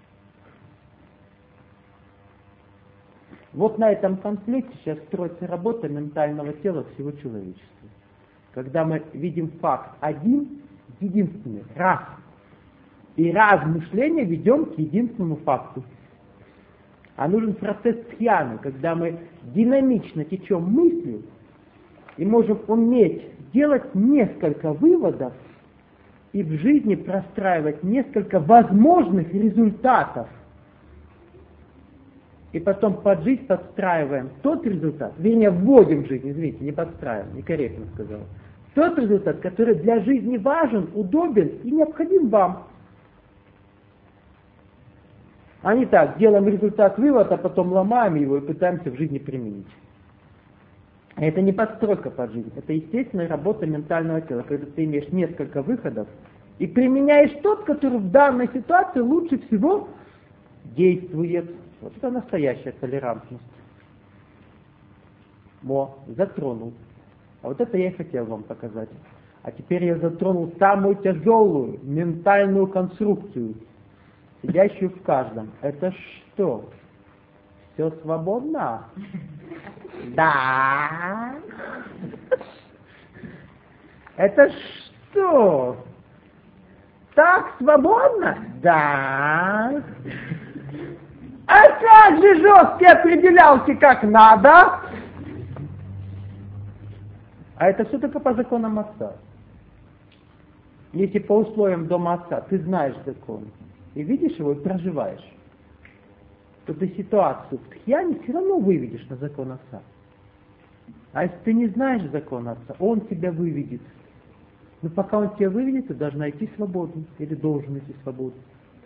Вот на этом конфликте сейчас строится работа ментального тела всего человечества. Когда мы видим факт один, единственный, раз. И раз мышления ведем к единственному факту. А нужен процесс тхьяны, когда мы динамично течем мыслью и можем уметь делать несколько выводов и в жизни простраивать несколько возможных результатов. И потом под жизнь подстраиваем тот результат, вернее, вводим в жизнь, извините, не подстраиваем, некорректно сказал. Тот результат, который для жизни важен, удобен и необходим вам. А не так, делаем результат вывод, а потом ломаем его и пытаемся в жизни применить. Это не подстройка под жизнь, это естественная работа ментального тела, когда ты имеешь несколько выходов и применяешь тот, который в данной ситуации лучше всего действует. Вот это настоящая толерантность. Затронул. А вот это я и хотел вам показать. А теперь я затронул самую тяжелую ментальную конструкцию, сидящую в каждом. Это что? Все свободно? Да. Это что? Так свободно? Да. А как же жесткие определялки как надо? А это все только по законам отца. Если по условиям дома отца ты знаешь закон и видишь его и проживаешь, то ты ситуацию в тхьяне все равно выведешь на закон отца. А если ты не знаешь закон отца, он тебя выведет. Но пока он тебя выведет, ты должна идти свободно или должен идти свободно.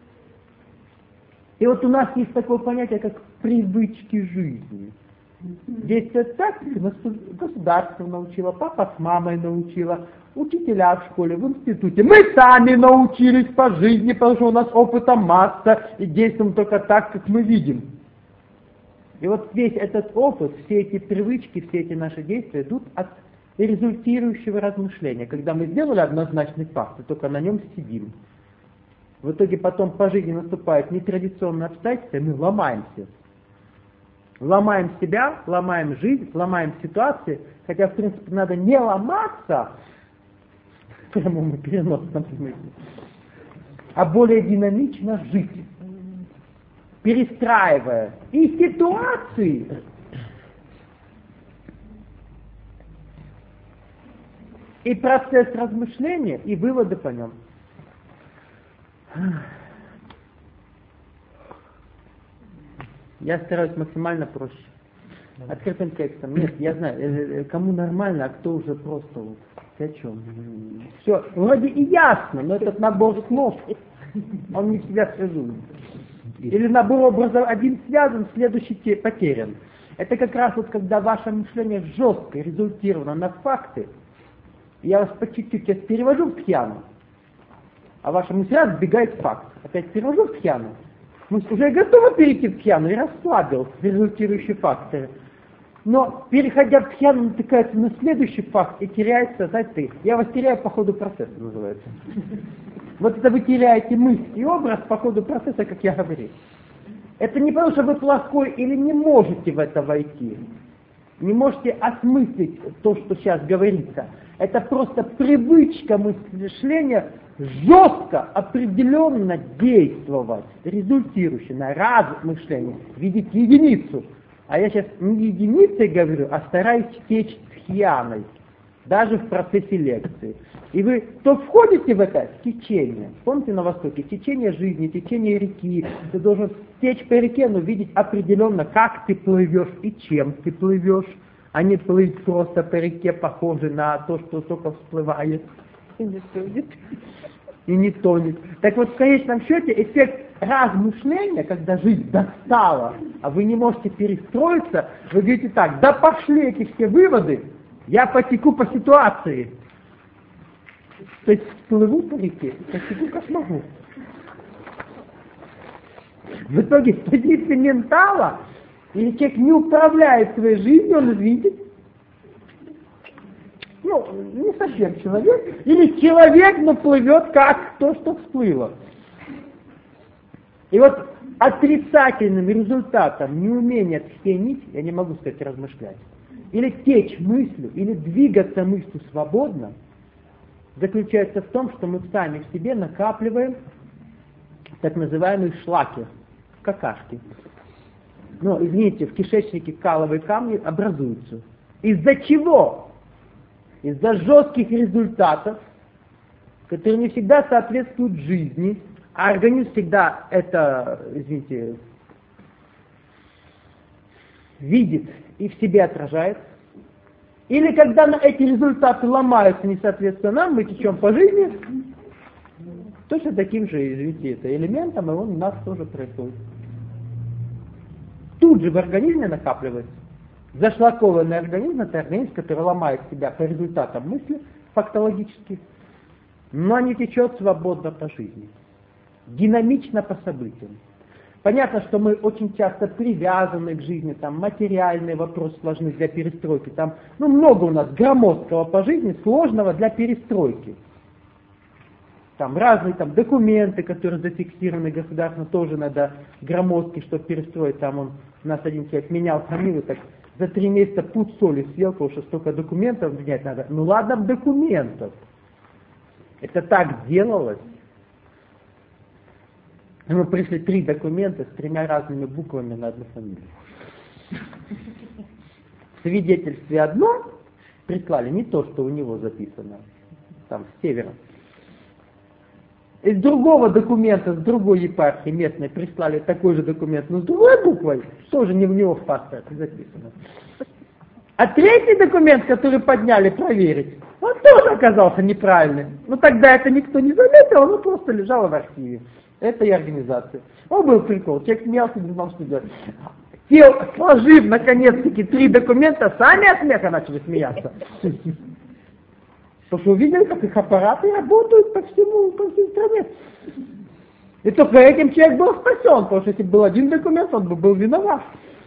И вот у нас есть такое понятие, как привычки жизни. Действует так, государство научило, папа с мамой научила, учителя в школе, в институте. Мы сами научились по жизни, потому что у нас опыта масса, и действуем только так, как мы видим. И вот весь этот опыт, все эти привычки, все эти наши действия идут от результирующего размышления. Когда мы сделали однозначный факт, и только на нем сидим. В итоге потом по жизни наступают нетрадиционные обстоятельства, и мы ломаемся. Ломаем себя, ломаем жизнь, ломаем ситуации, хотя, в принципе, надо не ломаться, в прямом и переносном смысле, а более динамично жить, перестраивая и ситуации, и процесс размышления, и выводы по нем. Я стараюсь максимально проще. Открытым текстом. Нет, я знаю, кому нормально, а кто уже просто вот, ты о чем? Все, вроде и ясно, но этот набор слов, он не всегда связует. Или набор образов один связан, следующий потерян. Это как раз вот когда ваше мышление жестко результировано на факты, я вас по чуть-чуть сейчас перевожу в тхьяну, а ваша мысль сбегает в факт. Опять перевожу в тхьяну. Мы уже готовы перейти в тхьяну и расслабил результирующие факторы. Но, переходя в тхьяну, натыкается на следующий факт и теряется, знаете, я вас теряю по ходу процесса, называется. Вот это вы теряете мысль и образ по ходу процесса, как я говорил. Это не потому, что вы плохой или не можете в это войти. Не можете осмыслить то, что сейчас говорится. Это просто привычка мышления жестко, определенно действовать, результирующее на размышление, видеть единицу. А я сейчас не единицей говорю, а стараюсь течь тхьяной, даже в процессе лекции. И вы то входите в это течение, помните на Востоке, течение жизни, течение реки, ты должен течь по реке, но видеть определенно, как ты плывешь и чем ты плывешь, а не плыть просто по реке, похоже на то, что только всплывает и не тонет. И не тонет. Так вот, в конечном счете, эффект размышления, когда жизнь достала, а вы не можете перестроиться, вы говорите так: да пошли эти все выводы, я потеку по ситуации. То есть плыву по реке, потеку как могу. В итоге с позиции ментала, если человек не управляет своей жизнью, он, извините, не совсем человек, или человек, но плывет как то, что всплыло. И вот отрицательным результатом неумения тхьянить, я не могу сказать размышлять, или течь мыслью, или двигаться мыслью свободно, заключается в том, что мы сами в себе накапливаем так называемые шлаки, какашки. Но, извините, в кишечнике каловые камни образуются. Из-за чего? Из-за жестких результатов, которые не всегда соответствуют жизни, а организм всегда это, извините, видит и в себе отражает. Или когда эти результаты ломаются, не соответственно нам, мы течем по жизни, точно таким же, извините, это элементом, и он у нас тоже происходит. Тут же в организме накапливается. Зашлакованный организм — это организм, который ломает себя по результатам мысли фактологических, но не течет свободно по жизни, динамично по событиям. Понятно, что мы очень часто привязаны к жизни, там материальные вопросы сложны для перестройки, там много у нас громоздкого по жизни, сложного для перестройки. Там разные документы, которые зафиксированы государственно, тоже надо громоздки, чтобы перестроить. Там у нас один человек менял фамилию, так за 3 месяца пуд соли съел, потому что столько документов менять надо. Ну ладно, документов. Это так делалось. Ему пришли 3 документа с 3 разными буквами на одну фамилию. В свидетельстве одно прислали не то, что у него записано, там с севера. Из другого документа, с другой епархии местной прислали такой же документ, но с другой буквой, тоже не в него в паспорте записано. А 3-й документ, который подняли проверить, он тоже оказался неправильным. Но тогда это никто не заметил, он просто лежал в архиве. Это и организация. Он был прикол, человек смеялся, не знал, что делать. Сел, сложив наконец-таки 3 документа, сами от смеха начали смеяться. Потому что увидели, как их аппараты работают по всей стране. И только этим человек был спасен, потому что если был один документ, он бы был виноват.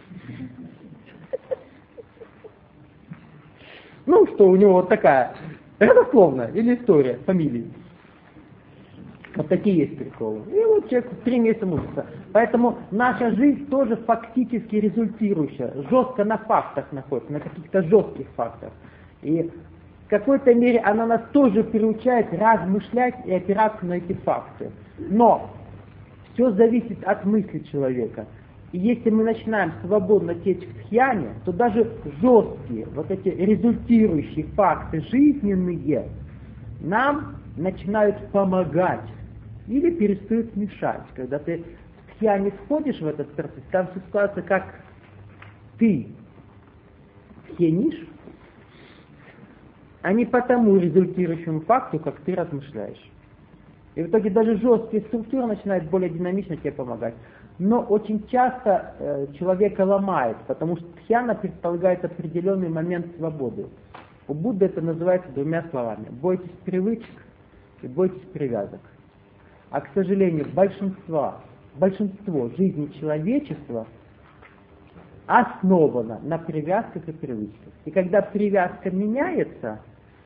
Что у него вот такая родословная или история фамилии. Вот такие есть приколы. И вот человек 3 месяца мучится. Поэтому наша жизнь тоже фактически результирующая, жестко на фактах находится, на каких-то жестких фактах. И в какой-то мере она нас тоже приучает размышлять и опираться на эти факты. Но все зависит от мысли человека. И если мы начинаем свободно течь в тхьяне, то даже жесткие, вот эти результирующие факты жизненные нам начинают помогать или перестают мешать. Когда ты в тхьяне входишь в этот процесс, там все складывается, как ты тхьянишь, а не по тому результирующему факту, как ты размышляешь. И в итоге даже жесткие структуры начинают более динамично тебе помогать. Но очень часто человека ломает, потому что тхьяна предполагает определенный момент свободы. У Будды это называется 2 словами. Бойтесь привычек и бойтесь привязок. А, к сожалению, большинство жизни человечества основано на привязках и привычках. И когда привязка меняется,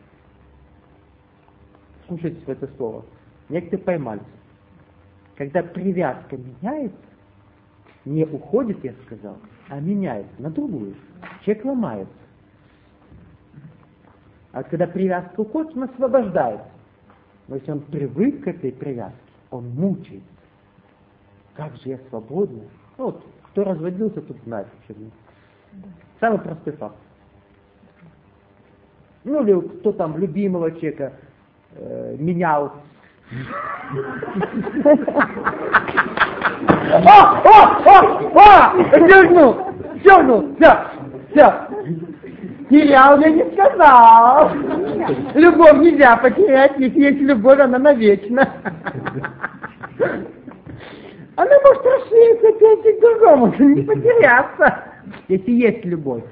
слушайте это слово, некоторые поймались. Когда привязка меняется, не уходит, я сказал, а меняется на другую. Человек ломается. А когда привязка уходит, он освобождается. Но если он привык к этой привязке, он мучается. Как же я свободный? Ну, вот, кто разводился, тут знает. Самый простой факт. Ну, или кто там любимого человека менял. Дёрнул, все. Терял, я не сказал. Любовь нельзя потерять, если есть любовь, она навечно. Она может расшириться опять к другому, не потеряться, если есть любовь.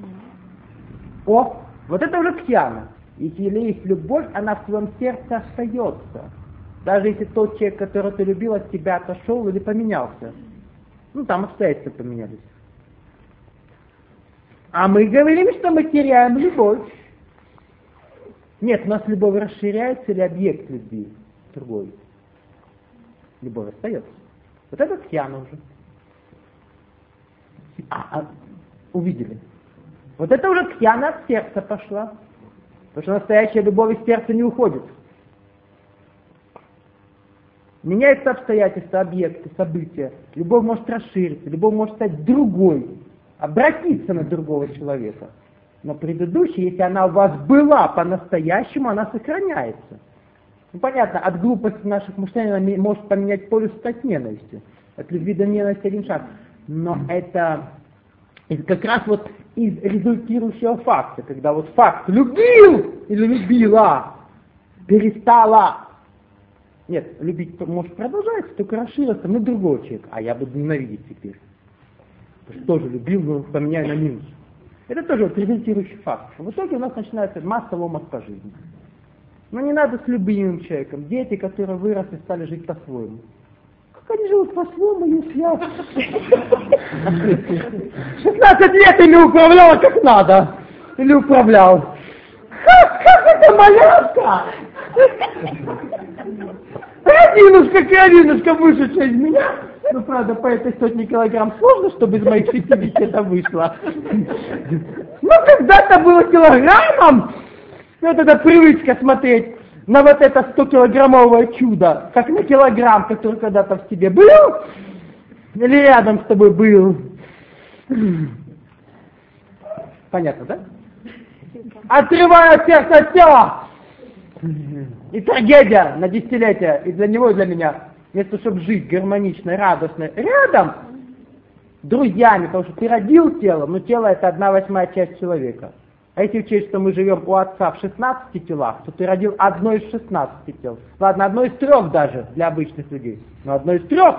О, вот это уже кьяна. Если есть любовь, она в твоем сердце остается. Даже если тот человек, которого ты любил, от тебя отошел или поменялся. Ну, там обстоятельства поменялись. А мы говорим, что мы теряем любовь. Нет, у нас любовь расширяется или объект любви другой. Любовь остается. Вот это кьяна уже. Увидели. Вот это уже кьяна от сердца пошла. Потому что настоящая любовь из сердца не уходит. Меняются обстоятельства, объекты, события. Любовь может расшириться, любовь может стать другой, обратиться на другого человека. Но предыдущая, если она у вас была по-настоящему, она сохраняется. Ну понятно, от глупости наших мышлений она может поменять полюс, стать ненавистью. От любви до ненависти один шаг. Но это как раз вот из результирующего факта, когда вот факт любил или любила, перестала. Нет, любить может продолжаться, только расшириться на другого человека. А я буду ненавидеть теперь. Потому что тоже любил, но поменяю на минус. Это тоже вот результирующий факт. В итоге у нас начинается масса ломок по жизни. Но не надо с любимым человеком. Дети, которые выросли, стали жить по-своему. Как они живут по-своему, если я 16 лет ими управляла как надо. Или управлял. Как это малявка! Кровинушка, вышедшая из меня. Ну, правда, по этой 100 килограмм сложно, чтобы из моих 50 это вышло. Ну, когда-то было килограммом. Вот эта привычка смотреть на вот это 100-килограммовое чудо, как на килограмм, который когда-то в тебе был, или рядом с тобой был. Понятно, да? Отрываю сердце от тела. И трагедия на десятилетия, и для него, и для меня. Вместо чтобы жить гармонично, радостно, рядом, друзьями, потому что ты родил тело, но тело это 1/8 часть человека. А если учесть, что мы живем у отца в 16 телах, то ты родил одно из 16 тел. Ладно, одно из 3 даже для обычных людей, но одно из 3.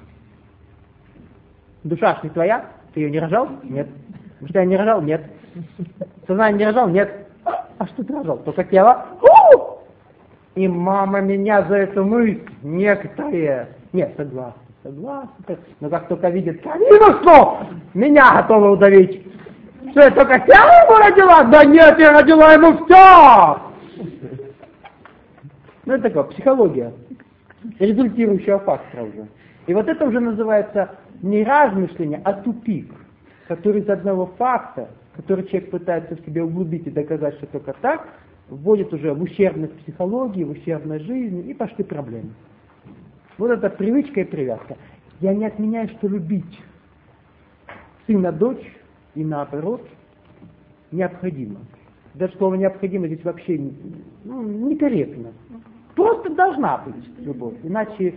Душа ж не твоя, ты ее не рожал? Нет. Что я не рожал? Нет. Сознание не рожал? Нет. А что ты рожал? Только тело? И мама меня за эту мысль некоторые. Нет, согласны. Но как только видит кровинушку, меня готова удавить. Что я только тело ему родила? Да нет, я родила ему все! Ну это такое, психология. Результирующего фактора уже. И вот это уже называется не размышление, а тупик, который из одного факта, который человек пытается в себе углубить и доказать, что только так, вводит уже в ущербность психологии, в ущербность жизни, и пошли проблемы. Вот это привычка и привязка. Я не отменяю, что любить сына, дочь и наоборот необходимо. Даже слово необходимо здесь вообще некорректно. Просто должна быть любовь, иначе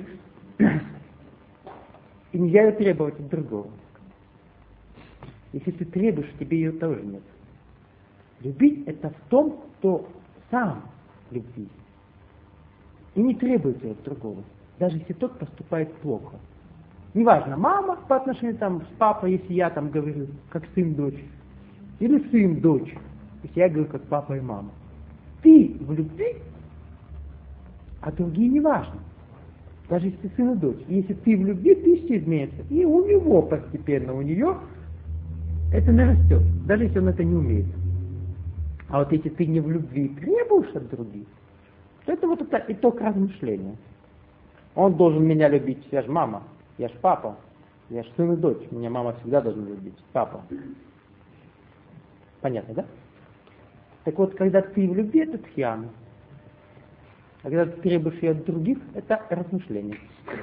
и нельзя ее требовать от другого. Если ты требуешь, тебе ее тоже нет. Любить это в том, кто сам любви. И не требует ее от другого. Даже если тот поступает плохо. Неважно, мама по отношению там, с папой, если я там говорю, как сын-дочь. Или сын-дочь, если я говорю, как папа и мама. Ты в любви, а другие не важно. Даже если сын и дочь. Если ты в любви, ты все изменится. И у него постепенно, у нее это нарастет. Даже если он это не умеет. А вот если ты не в любви требуешь от других, то это вот это итог размышления. Он должен меня любить, я же мама, я же папа, я же сын и дочь. Меня мама всегда должна любить, папа. Понятно, да? Так вот, когда ты в любви, это тхьяна. А когда ты требуешь ее от других, это размышление.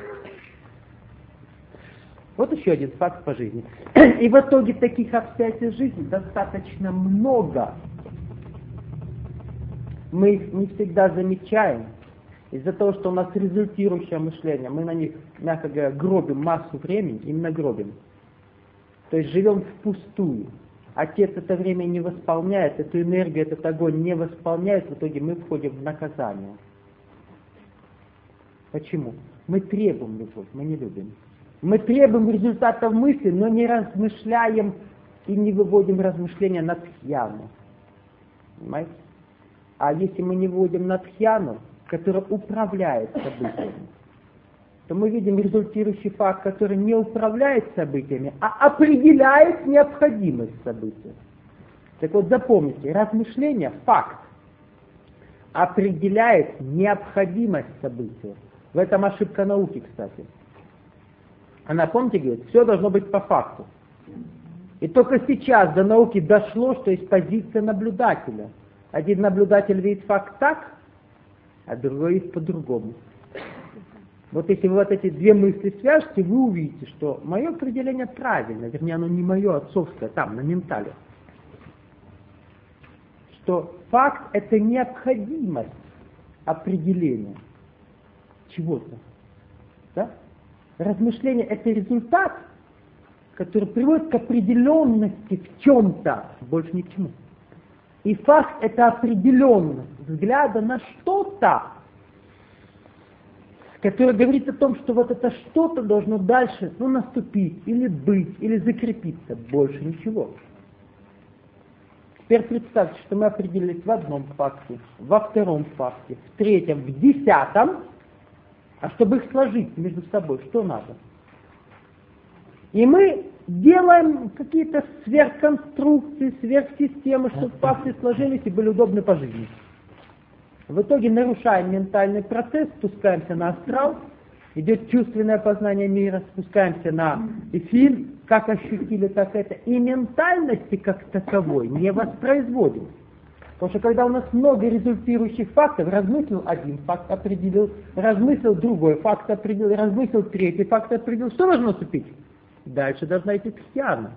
Вот еще один факт по жизни. И в итоге таких обстоятельств жизни достаточно много. Мы их не всегда замечаем. Из-за того, что у нас результирующее мышление, мы на них, мягко говоря, гробим массу времени, именно гробим. То есть живем впустую. Отец это время не восполняет, эту энергию, этот огонь не восполняет, в итоге мы входим в наказание. Почему? Мы требуем любовь, мы не любим. Мы требуем результатов мысли, но не размышляем и не выводим размышления на тхьяну. Понимаете? А если мы не выводим на тхьяну, которая управляет событиями, то мы видим результирующий факт, который не управляет событиями, а определяет необходимость события. Так вот запомните, размышление, факт, определяет необходимость события. В этом ошибка науки, кстати. Она, помните, говорит, все должно быть по факту. И только сейчас до науки дошло, что есть позиция наблюдателя. Один наблюдатель видит факт так, а другой видит по-другому. Вот если вы вот эти две мысли свяжете, вы увидите, что мое определение правильно, вернее, оно не мое, отцовское, там, на ментале. Что факт — это необходимость определения чего-то. Да? Размышление — это результат, который приводит к определенности в чем-то, больше ни к чему. И факт — это определенность взгляда на что-то, который говорит о том, что вот это что-то должно дальше наступить, или быть, или закрепиться. Больше ничего. Теперь представьте, что мы определились в одном факте, во втором факте, в третьем, в 10-м, а чтобы их сложить между собой, что надо? И мы делаем какие-то сверхконструкции, сверхсистемы, чтобы факты сложились и были удобны по жизни. В итоге нарушаем ментальный процесс, спускаемся на астрал, идет чувственное познание мира, спускаемся на эфир, как ощутили, так это. И ментальности как таковой не воспроизводим. Потому что когда у нас много результирующих фактов, размыслил один факт, определил, размыслил другой факт, определил, размыслил третий факт, определил, что должно наступить? Дальше должна идти тхьяна.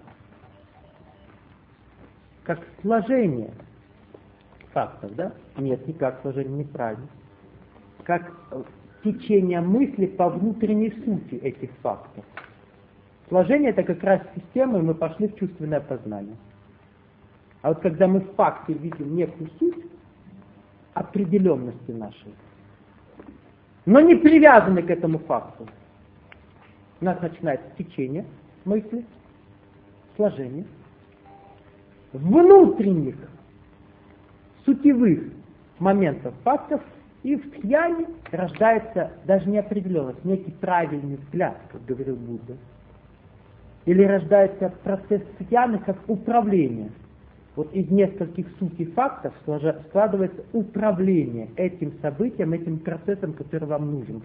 Как сложение фактов, да? Нет, никак сложение неправильно. Как течение мысли по внутренней сути этих фактов. Сложение — это как раз система, и мы пошли в чувственное познание. А вот когда мы в факте видим некую суть определенности нашей, но не привязаны к этому факту, у нас начинается течение мысли, сложение, внутренних сутевых моментов фактов, и в тхьяне рождается даже неопределенность, некий правильный взгляд, как говорил Будда. Или рождается процесс тхьяны как управление. Вот из нескольких сутей фактов складывается управление этим событием, этим процессом, который вам нужен.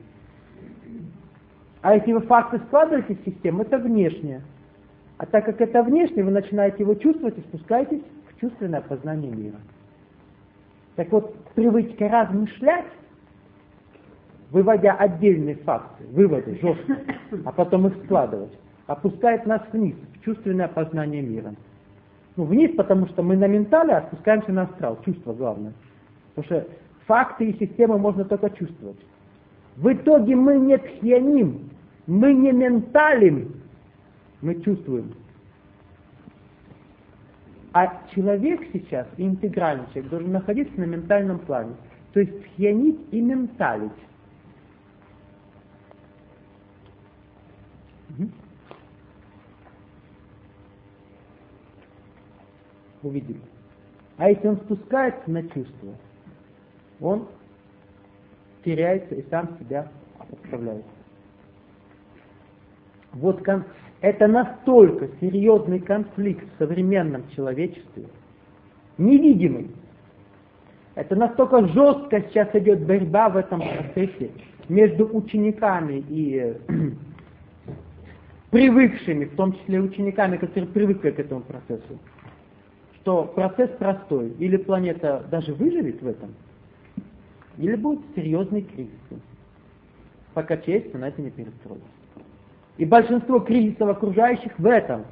А если вы факты складываете в систему, это внешнее. А так как это внешнее, вы начинаете его чувствовать и спускаетесь в чувственное познание мира. Так вот, привычка размышлять, выводя отдельные факты, выводы жестко, а потом их складывать, опускает нас вниз, в чувственное познание мира. Вниз, потому что мы на ментале, а спускаемся на астрал, чувство главное. Потому что факты и системы можно только чувствовать. В итоге мы не тхьяним, мы не менталим, мы чувствуем. А человек сейчас, интегральный человек, должен находиться на ментальном плане. То есть тхьянить и менталить. Увидели. А если он спускается на чувство, он теряется и сам себя отправляет. Вот это настолько серьезный конфликт в современном человечестве, невидимый. Это настолько жестко сейчас идет борьба в этом процессе между учениками и привыкшими, в том числе учениками, которые привыкли к этому процессу. что процесс простой. Или планета даже выживет в этом, или будут серьезные кризисы, пока человечество на это не перестроится. И большинство кризисов окружающих в этом.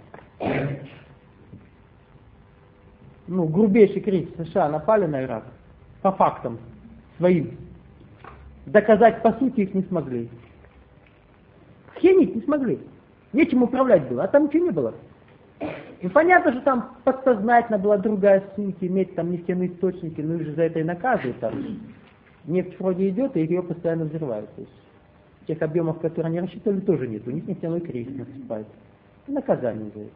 Грубейший кризис США напали на Ирак по фактам своим. Доказать по сути их не смогли. Схемить не смогли. Нечем управлять было, а там ничего не было. И понятно, что там подсознательно была другая суть, иметь там нефтяные источники, их же за это и наказывают. Там. Нефть вроде идет, и ее постоянно взрывают. То есть тех объемов, которые они рассчитывали, тоже нет. У них нефтяной кризис наступает. И наказание за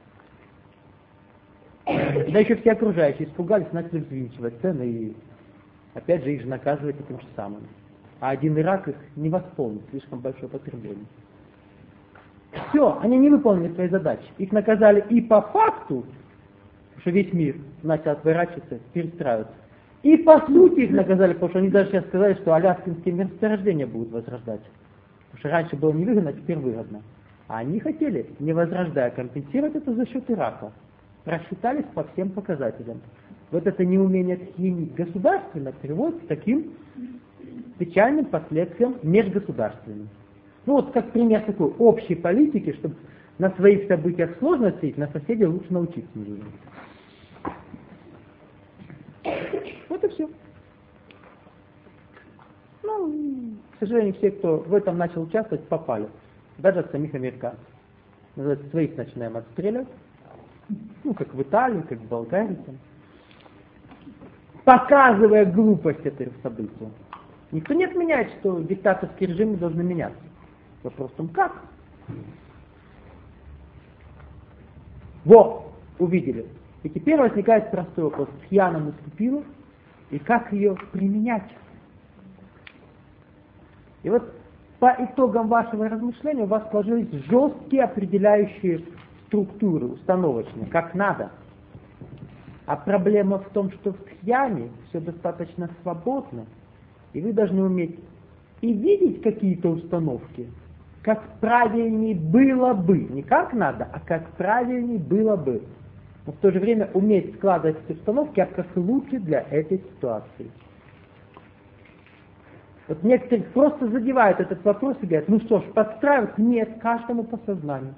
это. Да еще все окружающие испугались, начали взвинчивать цены, и опять же их же наказывают этим же самым. А один Ирак их не восполнит, слишком большое потребление. Все, они не выполнили свои задачи. Их наказали и по факту, что весь мир начал отворачиваться, перестраиваться. И по сути их наказали, потому что они даже сейчас сказали, что аляскинские месторождения будут возрождать. Потому что раньше было невыгодно, а теперь выгодно. А они хотели, не возрождая, компенсировать это за счет Ирака. Рассчитались по всем показателям. Вот это неумение схемить государственно приводит к таким печальным последствиям межгосударственным. Как пример такой общей политики, чтобы на своих событиях сложно сидеть, на соседей лучше научиться не жить. Вот и все. К сожалению, все, кто в этом начал участвовать, попали. Даже от самих американцев. Называется, своих начинаем отстреливать. Как в Италии, как в Болгарии. Показывая глупость этого события. Никто не отменяет, что диктаторские режимы должны меняться. Вопрос в том, как? Увидели. И теперь возникает простой вопрос. Тхьяна наступила, и как ее применять? И вот по итогам вашего размышления у вас сложились жесткие определяющие структуры, установочные, как надо. А проблема в том, что в Тхьяне все достаточно свободно, и вы должны уметь и видеть какие-то установки, как правильнее было бы. Не как надо, а как правильнее было бы. Но в то же время уметь складывать эти установки, а как лучше для этой ситуации. Вот некоторых просто задевают этот вопрос и говорят, подстраивать? Нет, каждому по сознанию.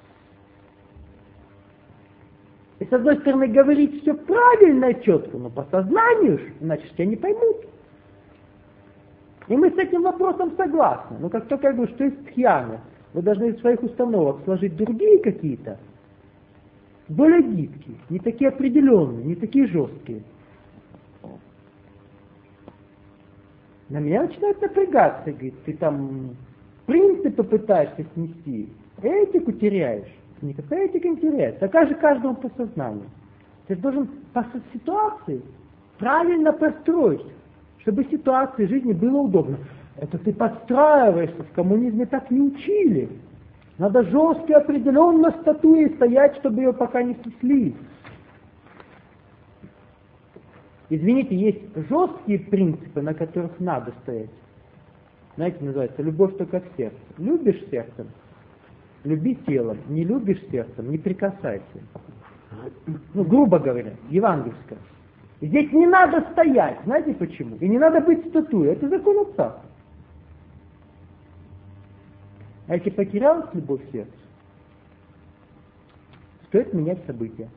И с одной стороны говорить все правильно и четко, но по сознанию, иначе тебя не поймут. И мы с этим вопросом согласны. Но как только я говорю, что есть тхьяна, вы должны из своих установок сложить другие какие-то, более гибкие, не такие определенные, не такие жесткие. На меня начинает напрягаться, говорит, ты там принципы пытаешься снести, этику теряешь. Никакая этика не теряется. Такая же каждому по сознанию. Ты должен по ситуации правильно построить, чтобы ситуации жизни было удобно. Это ты подстраиваешься, в коммунизме так не учили. Надо жестко и определенно статуей стоять, чтобы ее пока не снесли. Извините, есть жесткие принципы, на которых надо стоять. Знаете, называется любовь только к сердцу. Любишь сердцем, люби телом, не любишь сердцем, не прикасайся. Грубо говоря, евангельское. Здесь не надо стоять, знаете почему? И не надо быть статуей, это закон отца. А если потерялась любовь в сердце, стоит менять события.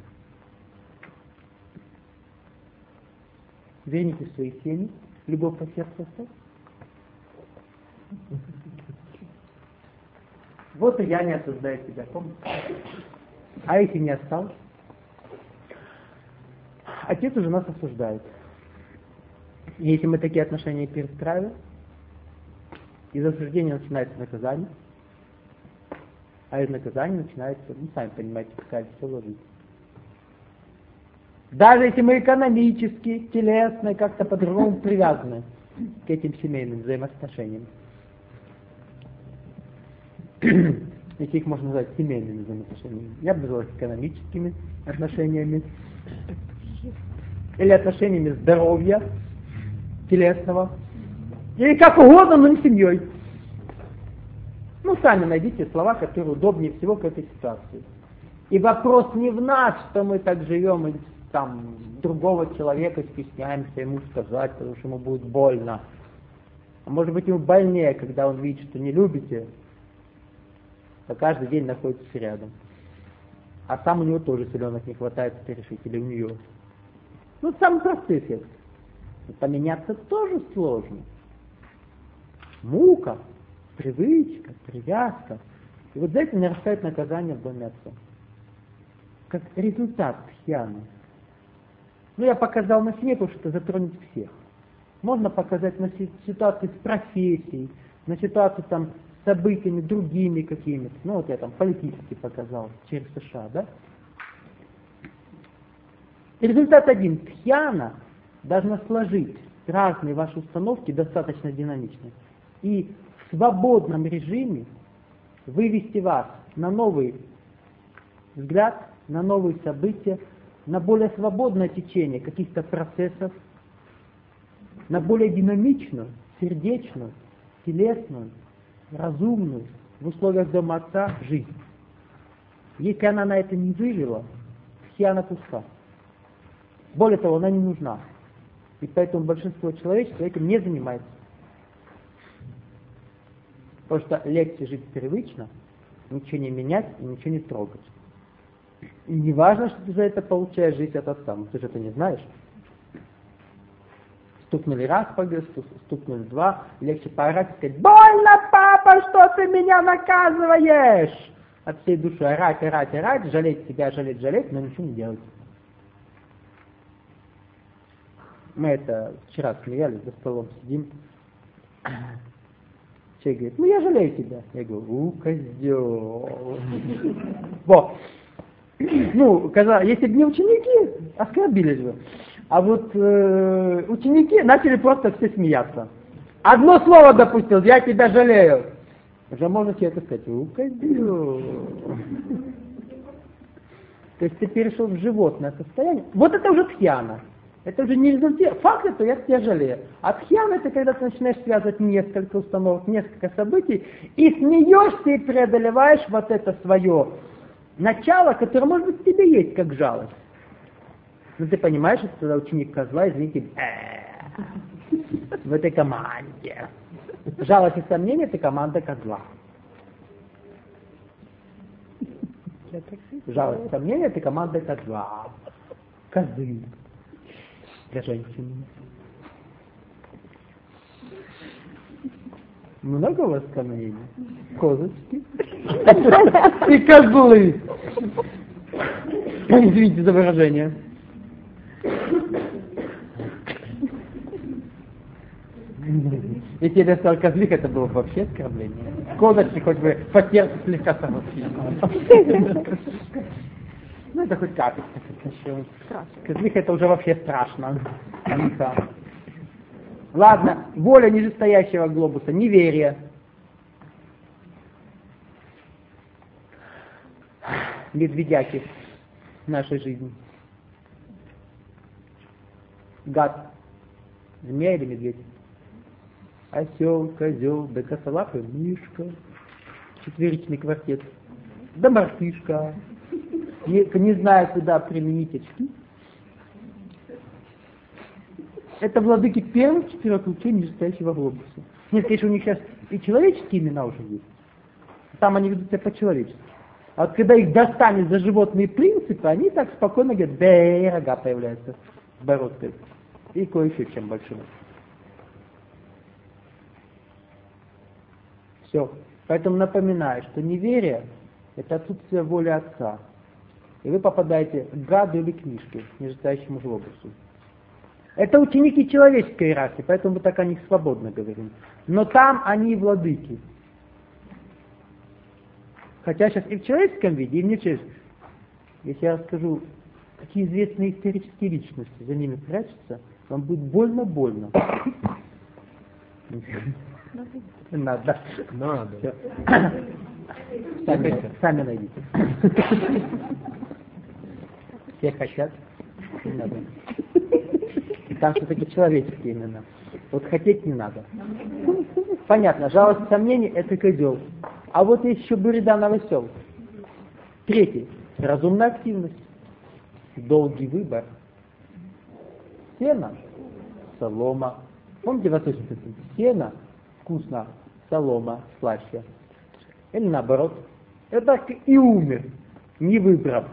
Верните в свои семьи, любовь по сердцу осталась. Вот и я не осуждаю себя, помните? А если не осталось? Отец уже нас осуждает. И если мы такие отношения перестраиваем, из осуждения начинается наказание, а из наказания начинается, сами понимаете, какая веселая жизнь. Даже если мы экономически, телесно, как-то по-другому привязаны к этим семейным взаимоотношениям. Если их можно назвать семейными взаимоотношениями. Я бы назвал их экономическими отношениями. Или отношениями здоровья, телесного. Или как угодно, но не семьей. Сами найдите слова, которые удобнее всего к этой ситуации. И вопрос не в нас, что мы так живем, и там другого человека стесняемся ему сказать, потому что ему будет больно. А может быть ему больнее, когда он видит, что не любите, а каждый день находится рядом. А сам у него тоже селенок не хватает это решить, или у нее. Ну, самый простой эффект. Поменяться тоже сложно. Мука, привычка, привязка. И вот за это нарастает наказание в доме отца. Как результат тхьяны. Ну, я показал на себе, потому что это затронет всех. Можно показать на ситуации с профессией, на ситуации там с событиями другими какими-то. Ну, вот я там политически показал через США, да? И результат один. Тхьяна должна сложить разные ваши установки достаточно динамично. И в свободном режиме вывести вас на новый взгляд, на новые события, на более свободное течение каких-то процессов, на более динамичную, сердечную, телесную, разумную в условиях дома отца жизнь. Если она на это не вывела, тхьяна пуста. Более того, она не нужна. И поэтому большинство человечества этим не занимается. Потому что легче жить привычно, ничего не менять и ничего не трогать. И не важно, что ты за это получаешь жизнь от отца, но ты же это не знаешь. Стукнули раз по госту, стукнули два, легче поорать и сказать: «Больно, папа, что ты меня наказываешь!» От всей души орать, орать, орать, жалеть себя, жалеть, но ничего не делать. Мы это вчера смеялись, за столом сидим. Человек говорит: «Ну я жалею тебя». Я говорю: козел. Вот. Ну, если бы не ученики, оскорбились бы. А вот ученики начали просто все смеяться. Одно слово допустил: «Я тебя жалею». Уже можно себе это сказать: козел. То есть ты перешел в животное состояние. Вот это уже тхьяна. Это уже не результат. Факт это я тебя жалею. А тхьяна это когда ты начинаешь связывать несколько установок, несколько событий, и смеешься и преодолеваешь вот это свое начало, которое, может быть, в тебе есть как жалость. Но ты понимаешь, что тогда ученик козла, извините, в этой команде. Жалость и сомнение — это команда козла. Жалость и сомнение — это команда козла. Козы. Для женщин. Много у вас сомнений? Козочки. И козлы. Извините за выражение. Если я сказал козлик, это было вообще оскорбление. Козочки хоть бы по сердцу слегка самостоятельно. Ну, это хоть капелька. Козлик это уже вообще страшно. Ладно, воля нижестоящего глобуса, неверие. Медведяки в нашей жизни. Гад. Змея или медведь? Осел, козел, да косолапый мишка. Четверичный квартет. Да мартышка. Не знаю, куда применить очки. Это владыки первых 4 лучей нижестоящего глобуса. Нет, конечно, у них сейчас и человеческие имена уже есть. Там они ведут себя по-человечески. А вот когда их достанет за животные принципы, они так спокойно говорят: бэй, рога появляются с бородкой. И кое-еще чем большим. Все. Поэтому напоминаю, что неверие — это отсутствие воли отца. И вы попадаете к гаду или книжке, нижестоящему глобусу. Это ученики человеческой расы, поэтому мы так о них свободно говорим. Но там они владыки. Хотя сейчас и в человеческом виде, и в нечеловеческом. Если я расскажу, какие известные исторические личности за ними прячутся, вам будет больно-больно. Надо. Сами найдите. Все хотят. Не надо. Там все-таки человеческие имена. Вот хотеть не надо. Понятно, жалость, сомнений — это козел. А вот есть еще Бурида Новосел. 3. Разумная активность. Долгий выбор. сено, солома. Помните восточный центр? Сено вкусно, солома слаще. Или наоборот. И так и умер, не выбрав.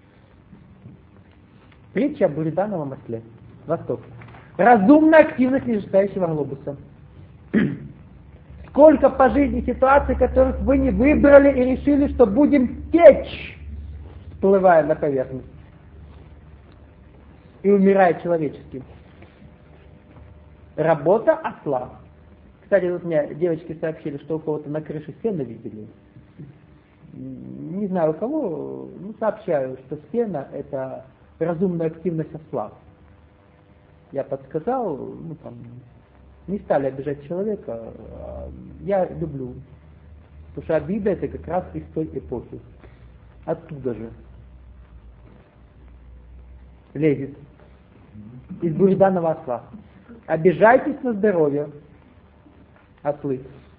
Притча о буридановом осле. Восток. Разумная активность нижестоящего глобуса. Сколько по жизни ситуаций, которых вы не выбрали и решили, что будем течь, всплывая на поверхность. И умирая человечески. Работа осла. Кстати, тут мне девочки сообщили, что у кого-то на крыше сено видели. Не знаю у кого, но сообщаю, что сено — это разумная активность осла. Я подсказал, не стали обижать человека, я люблю. Потому что обида — это как раз из той эпохи. Оттуда же лезет. Из буриданового осла. Обижайтесь на здоровье, ослы.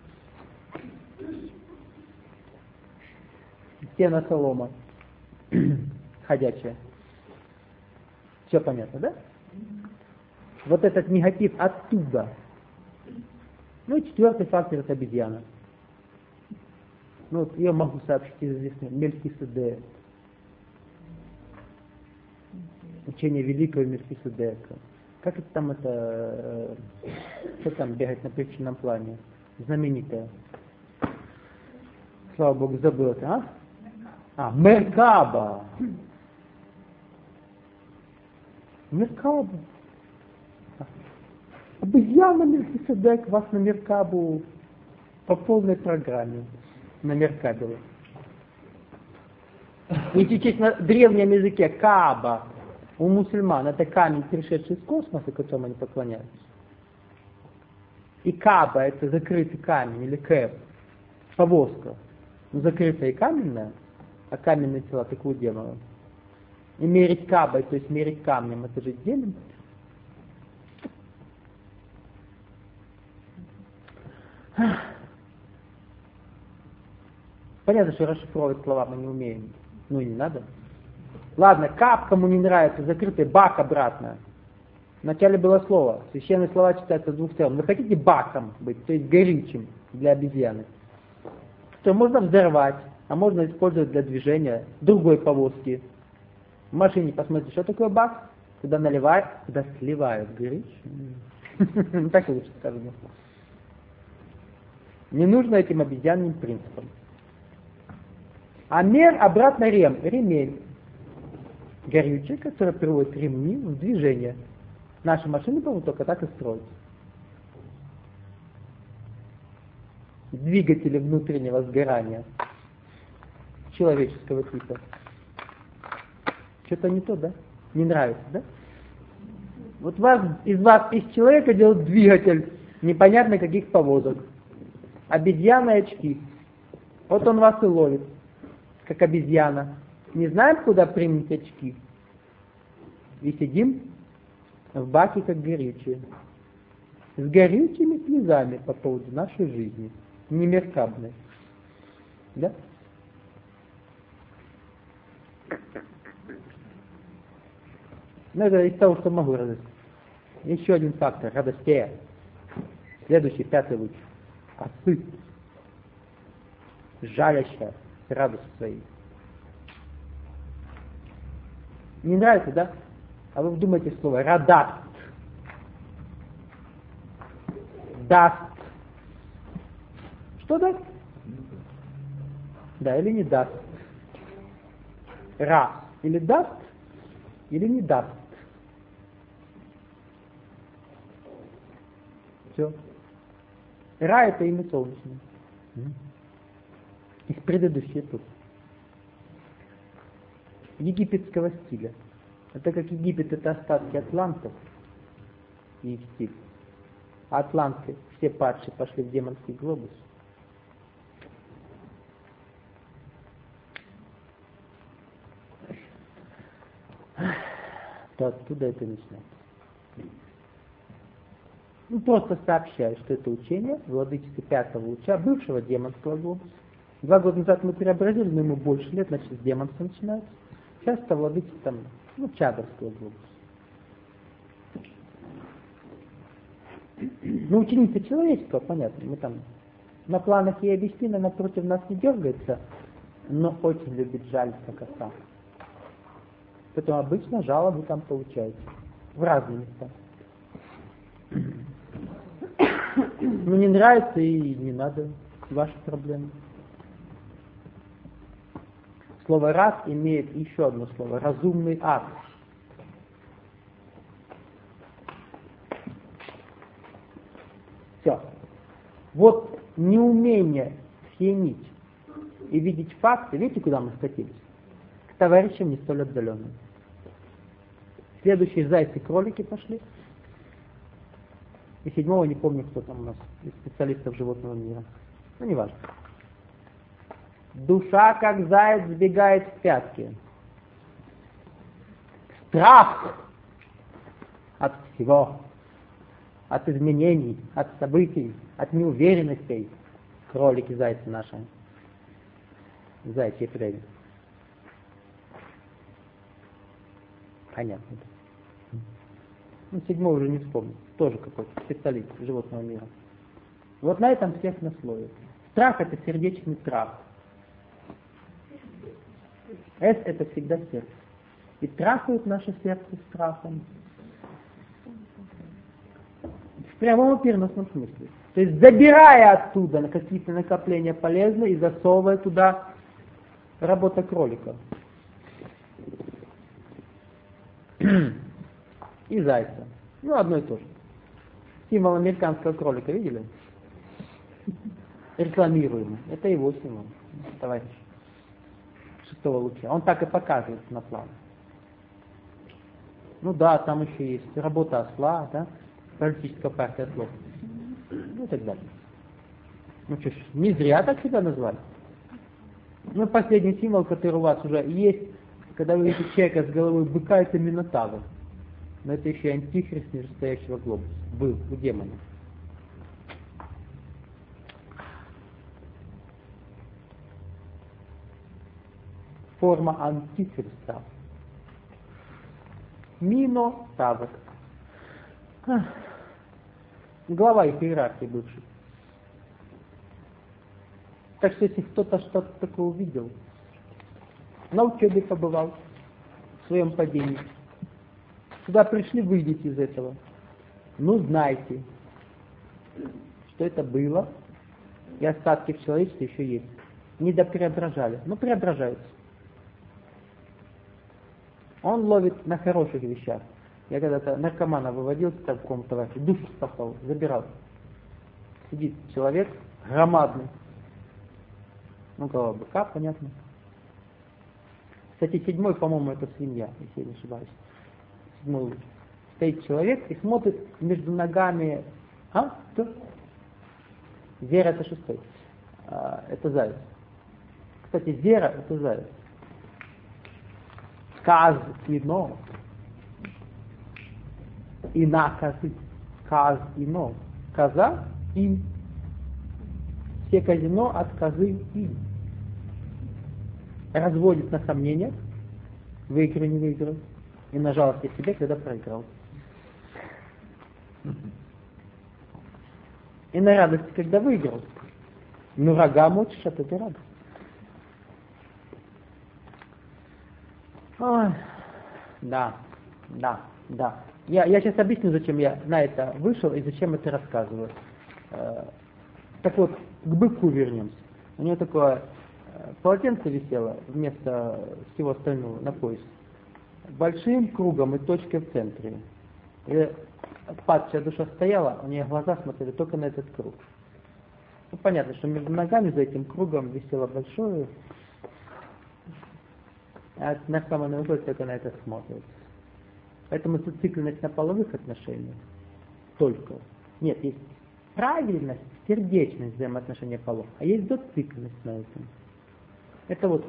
Стена солома. Ходячая. Все понятно, да? Вот этот негатив оттуда. Ну и четвертый фактор — это обезьяна. Ну вот ее могу сообщить из известного Мельхиседека. Учение великого Мельхиседека. Как это там что там бегать на причинном плане? Знаменитое. Слава Богу, забыл это, Меркаба. Меркаба. Обезьяна Мельхиседек вас на Меркабу по полной программе намеркабила. Если честь на древнем языке Кааба у мусульман это камень, пришедший из космоса, которому они поклоняются. И Кааба — это закрытый камень, или Кэб, повозка. Ну, закрытая и каменная, а каменные тела такого демона. И мерить Каабой, то есть мерить камнем, это же демон. Понятно, что расшифровывать слова мы не умеем. Ну и не надо. Ладно, кап, кому не нравится, закрытый, бак обратно. Вначале было слово. Священные слова читаются с двух сторон. Вы хотите баком быть, то есть горючим для обезьяны. Что можно взорвать, а можно использовать для движения другой повозки. В машине посмотрите, что такое бак. Куда наливают, куда сливают горючее. Так лучше сказано. Не нужно этим обезьянным принципам. А мер обратно ремень. Горючее, которое приводит ремни в движение. Наши машины, по-моему, только так и строятся. Двигатели внутреннего сгорания человеческого типа. Что-то не то, да? Не нравится, да? Вот из человека делают двигатель непонятно каких повозок. Обезьяна и очки. Вот он вас и ловит, как обезьяна. Не знаем, куда примут очки. И сидим в баке, как горючее. С горючими слезами по поводу нашей жизни. Немеркабной. Да? Ну, это из того, что могу радостить. Еще один фактор радости. Следующий, пятый луч. Осы. Жалящая радость своей. Не нравится, да? А вы вдумайте слово радаст. Даст. Что даст? Да или не даст? Ра. Или даст, или не даст. Все. Ра — это имя солнечное. Из предыдущей тут. Египетского стиля. Это как Египет — это остатки атлантов и их стиль. А атланты все падшие пошли в демонский глобус. То оттуда это начинается. Ну, просто сообщаю, что это учение владычества пятого луча, бывшего демонского глобуса. 2 года назад мы преобразили, но ему больше лет, значит, с демонства начинается. Сейчас это владычество чадовского глобуса. Ну, ученица человеческого, понятно, мы там на планах ей объяснили, она против нас не дергается, но очень любит жалиться кота. Поэтому обычно жалобы там получаете в разные места. Ну, не нравится и не надо, ваши проблемы. Слово «раз» имеет еще одно слово — разумный акт. Все. Вот неумение съемить и видеть факты, видите, куда мы скатились? К товарищам не столь отдаленным. Следующие зайцы и кролики пошли. И седьмого не помню, кто там у нас из специалистов животного мира. Ну, не важно. Душа, как заяц, сбегает в пятки. Страх от всего, от изменений, от событий, от неуверенностей. Кролики, зайцы наши. Зайчьи племя. Понятно. Ну, седьмой уже не вспомню. Тоже какой-то специалист животного мира. Вот на этом всех наслоит. Страх — это сердечный страх. С — это всегда сердце. И трахают наше сердце страхом. В прямом и переносном смысле. То есть забирая оттуда на какие-то накопления полезные и засовывая туда работа кролика. И зайца. Ну, одно и то же. Символ американского кролика, видели? Рекламируемый. Это его символ, товарищ. Шестого луча. Он так и показывается на плане. Ну да, там еще есть работа осла, да? Политическая партия ослов. Ну и так далее. Ну что ж, не зря так себя назвали. Ну, последний символ, который у вас уже есть, когда вы видите человека с головой быка, это Минотавр. Но это еще антихрист нижестоящего глобуса. Был у демона. Форма антихриста. Минотавр. Глава их иерархии бывший. Так что если кто-то что-то такое увидел, на учебе побывал в своем падении, сюда пришли, выйдите из этого. Ну, знайте, что это было, и остатки в человечестве еще есть. Не допреображали, но преображаются. Он ловит на хороших вещах. Я когда-то наркомана выводил к такому товарищу, душу спасал, забирал. Сидит человек громадный. Ну, голова быка, понятно. Кстати, седьмой, по-моему, это свинья, если я не ошибаюсь. Седьмой луч. Стоит человек и смотрит между ногами. А? Что? Зера — это шестой. Это заяц. Кстати, зера — это заяц. Казино. И на козы. Казино. Коза и все казино от козы и. Разводит на сомнениях, выиграю, не выиграю, и на жалости себе, когда проиграл. И на радости, когда выиграл. Ну, рога мочишь, от этой радости. Ой, да. Я сейчас объясню, зачем я на это вышел и зачем это рассказываю. Так вот, к быку вернемся. У него такое полотенце висело вместо всего остального на поясе. Большим кругом и точкой в центре. И падшая душа стояла, у нее глаза смотрели только на этот круг. Ну, понятно, что между ногами за этим кругом висело большое, а наркоманы выходят, только на это смотрят. Поэтому зацикленность на половых отношениях только. Нет, есть правильность, сердечность взаимоотношения полов, а есть зацикленность на этом. Это вот.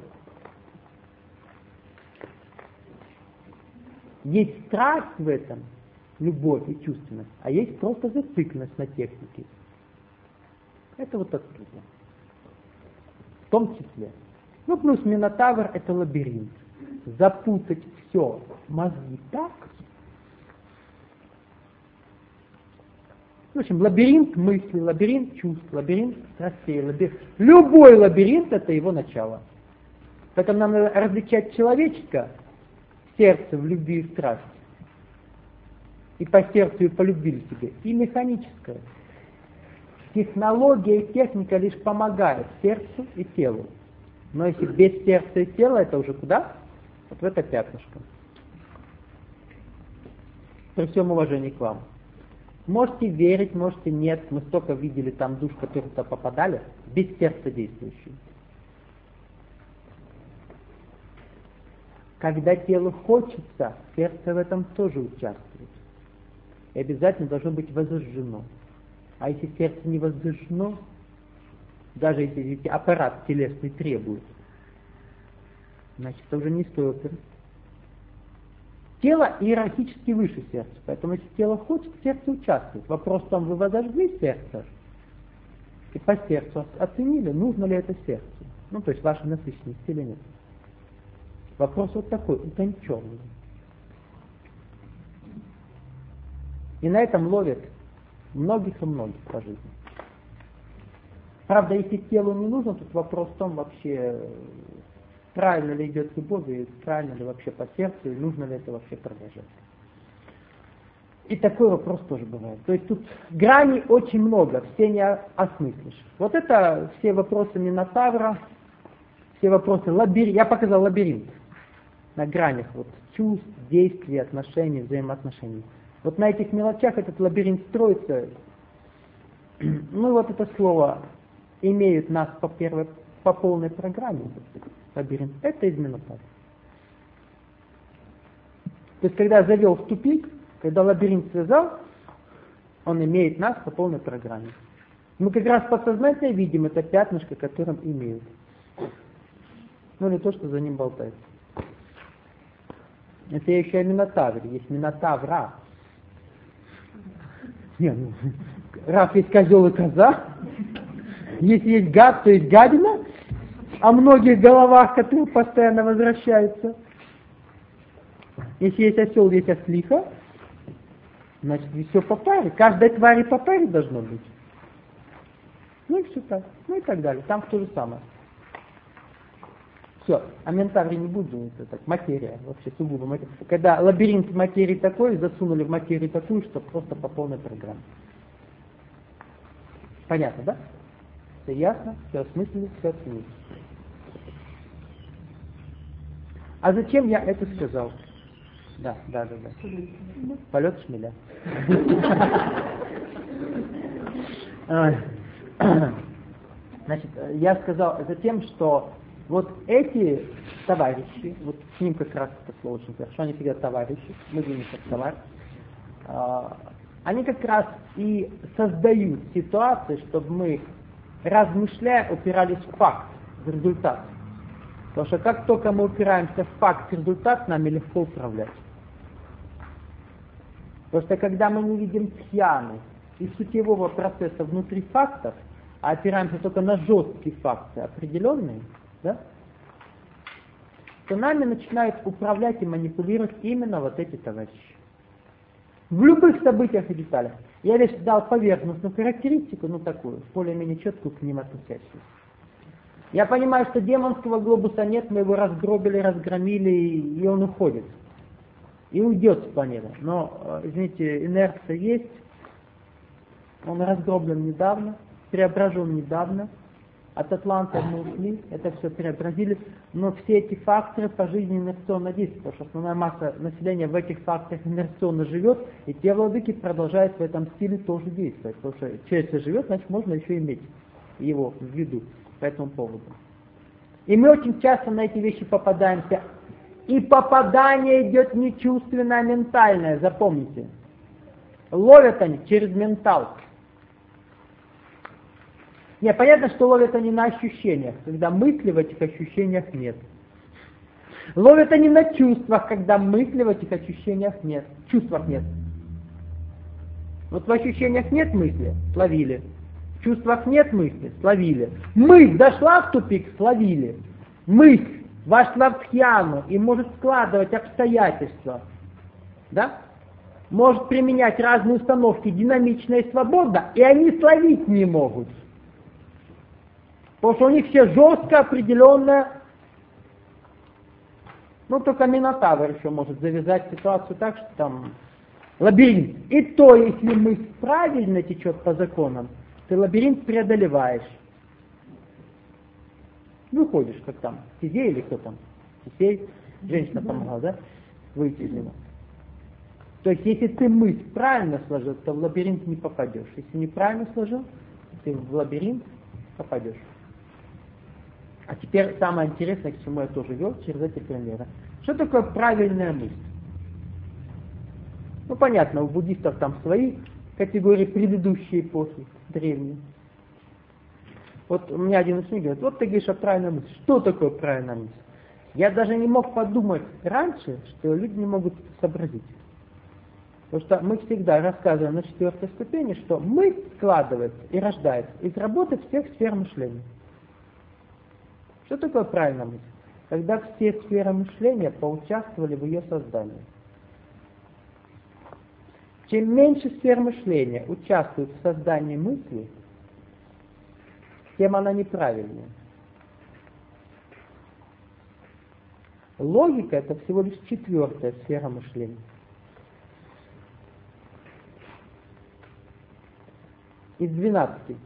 Есть страсть в этом, любовь и чувственность, а есть просто зацикленность на технике. Это вот оттуда. В том числе. Ну, плюс Минотавр — это лабиринт. Запутать все мозги так, В общем, лабиринт мыслей, лабиринт чувств, лабиринт страстей, любой лабиринт — это его начало. Поэтому нам надо различать человеческое сердце в любви и страсти, и по сердцу, и по любви к себе, и механическое. Технология и техника лишь помогают сердцу и телу. Но если без сердца и тела, это уже куда? Вот в это пятнышко. При всем уважении к вам. Можете верить, можете нет. Мы столько видели там душ, которые туда попадали, без сердца действующие. Когда телу хочется, сердце в этом тоже участвует. И обязательно должно быть воззажжено. А если сердце не воззажжено, даже если аппарат телесный требует, значит, это уже не стоит. Тело иерархически выше сердца, поэтому если тело хочет, сердце участвует. Вопрос в том, вы возожгли сердце и по сердцу оценили, нужно ли это сердцу. Ну, то есть ваша насыщенность или нет. Вопрос вот такой, утонченный. И на этом ловят многих и многих по жизни. Правда, если телу не нужно, тут вопрос в том вообще, правильно ли идет любовь, и правильно ли вообще по сердцу, и нужно ли это вообще продолжать. И такой вопрос тоже бывает. То есть тут граней очень много, все не осмыслишь. Вот это все вопросы Минотавра, все вопросы лабиринта. Я показал лабиринт на гранях вот, чувств, действий, отношений, взаимоотношений. Вот на этих мелочах этот лабиринт строится. Ну вот это слово имеют нас по полной программе. Лабиринт. Это из Минотавра. То есть когда завел в тупик, когда лабиринт связал, он имеет нас по полной программе. Мы как раз подсознательно видим это пятнышко, которым имеют. Ну не то, что за ним болтается. Это я еще о Минотавре. Есть Минотавра. Не, ну, раз есть козел и коза, если есть гад, то есть гадина, о многих головах, которые постоянно возвращаются. Если есть осел, есть ослиха, значит все по паре. Каждой твари по паре должно быть. Ну и все так. Ну и так далее. Там то же самое. Все. О Минотавре не буду, это так, материя. Вообще сугубо материя. Когда лабиринт материи такой, засунули в материю такую, что просто по полной программе. Понятно, да? Все ясно, все осмыслили, все оценили. А зачем я это сказал? Да. Полет шмеля. Значит, я сказал затем, что вот эти товарищи, вот с ним как раз это слово очень хорошо, они всегда товарищи, мы для них как товарищ, они как раз и создают ситуации, чтобы мы, размышляя, упирались в факт, в результат. Потому что как только мы упираемся в факт, в результат, нами легко управлять. Потому что когда мы не видим тхьяны и сутевого процесса внутри фактов, а опираемся только на жесткие факты определенные, да, то нами начинают управлять и манипулировать именно вот эти товарищи. В любых событиях и деталях. Я лишь дал поверхностную характеристику, ну такую, более-менее четкую к ним относящуюся. Я понимаю, что демонского глобуса нет, мы его разгробили, разгромили, и он уходит. И уйдет с планеты. Но, извините, инерция есть, он разгроблен недавно, преображен недавно, от Атланта мы ушли, это все преобразили, но все эти факторы по жизни инерционно действуют, потому что основная масса населения в этих факторах инерционно живет, и те владыки продолжают в этом стиле тоже действовать, потому что человек живет, значит можно еще иметь его в виду по этому поводу. И мы очень часто на эти вещи попадаемся, и попадание идет не чувственное, а ментальное, запомните. Ловят они через ментал. Не, понятно, что ловят они на ощущениях, когда мысли в этих ощущениях нет. Ловят они на чувствах, когда мысли в этих ощущениях нет, чувствах нет. Вот в ощущениях нет мысли, словили. В чувствах нет мысли, словили. Мысль дошла в тупик, словили. Мысль вошла в тхьяну и может складывать обстоятельства. Да? может применять разные установки динамично и свободно, и они словить не могут. Потому что у них все жестко, определенно. Ну, только Минотавр еще может завязать ситуацию так, что там лабиринт. И то, если мысль правильно течет по законам, ты лабиринт преодолеваешь. Выходишь, как там, Тизей или кто там? Тизей, женщина помогала, да? Выйти из него. То есть, если ты мысль правильно сложил, то в лабиринт не попадешь. Если неправильно сложил, ты в лабиринт попадешь. А теперь самое интересное, к чему я тоже вел, через эти примеры. Что такое правильная мысль? Ну, понятно, у буддистов там свои категории предыдущей эпохи, древние. Вот у меня один ученик говорит, вот ты говоришь о правильной мысли. Что такое правильная мысль? Я даже не мог подумать раньше, что люди не могут сообразить. Потому что мы всегда рассказываем на 4-й ступени, что мысль складывается и рождается из работы всех сфер мышления. Что такое правильная мысль? Когда все сферы мышления поучаствовали в ее создании. Чем меньше сфер мышления участвует в создании мысли, тем она неправильная. Логика — это всего лишь 4-я сфера мышления. Из 12.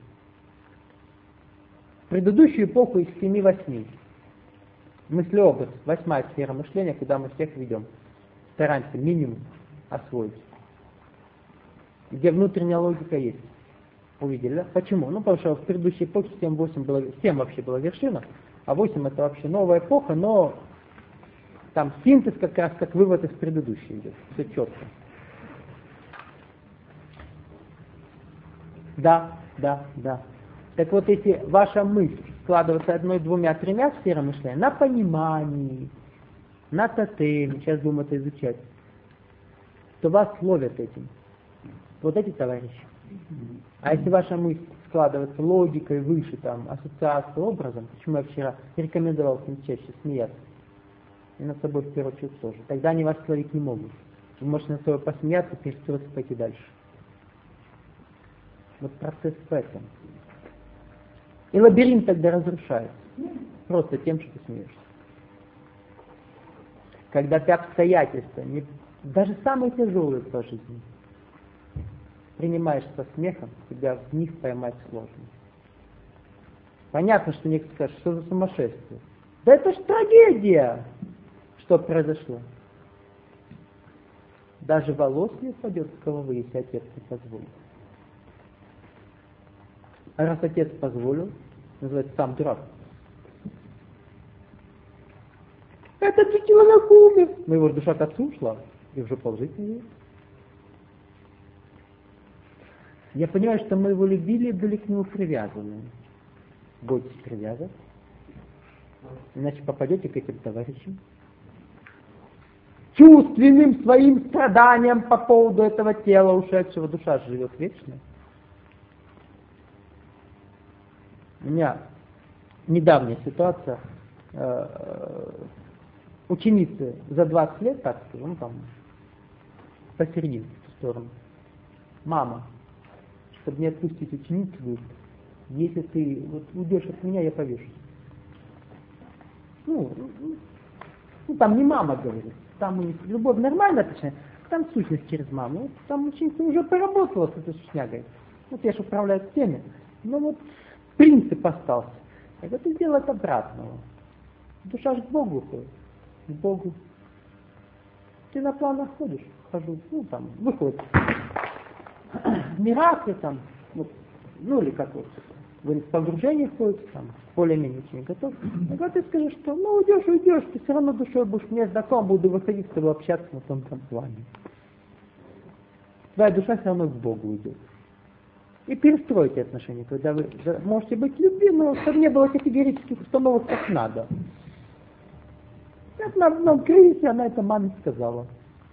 В предыдущую эпоху из 7-8. Мыслеобраз, 8-я сфера мышления, куда мы всех ведем. Стараемся минимум освоить. Где внутренняя логика есть. Увидели, да? Почему? Ну, потому что в предыдущей эпохе 7-8 было, 7 вообще была вершина, а 8 это вообще новая эпоха, но там синтез как раз как вывод из предыдущей идет. Все четко. Да. Так вот, если ваша мысль складывается 1, 2, 3 сферами мышления, на понимании, на тотеме, сейчас будем это изучать, то вас ловят этим. Вот эти товарищи. А если ваша мысль складывается логикой выше, там, ассоциацией, образом, почему я вчера рекомендовал всем чаще смеяться, и над собой в первую очередь тоже, тогда они вас словить не могут. Вы можете над собой посмеяться, перестроиться, пойти дальше. Вот процесс в этом. И лабиринт тогда разрушается. Просто тем, что ты смеешься. Когда ты обстоятельства, даже самые тяжелые по жизни, принимаешь со смехом, тебя в них поймать сложно. Понятно, что некоторые скажут, что за сумасшествие. Да это ж трагедия! Что произошло? Даже волос не упадет с головы, если отец не позволит. А раз отец позволил, называется сам дурак. Этот же человек умер. Но его душа к отцу ушла, и уже полжить не видит. Я понимаю, что мы его любили и были к нему привязаны. Бойтесь привязать, иначе попадете к этим товарищам. Чувственным своим страданием по поводу этого тела ушедшего, душа живет вечно. У меня недавняя ситуация. Ученицы за 20 лет, так скажем, ну там, посередине, в ту сторону. Мама, чтобы не отпустить ученицу, говорит, если ты вот уйдешь от меня, я повешусь. Ну, там не мама говорит, там у них любовь нормальная, точнее, там сущность через маму. Вот, там ученица уже поработала с этой шнягой. Вот я же управляю всеми. Но вот принцип остался. Я говорю, ты сделай от обратного. Душа же к Богу ходит. К Богу. Ты на планах ходишь? Хожу. Ну там, выходит. Миракли там, вот, ну или как вот, говорит, в погружение ходит, там, более-менее очень готов. Я говорю, ты скажи, что ну уйдешь, ты все равно душой будешь мне знаком, буду выходить с тобой общаться на том плане. Твоя душа все равно к Богу уйдет. И перестройте отношения, когда вы можете быть любимы, чтобы не было категорических установок, как надо. Как на одном кризисе она это маме сказала.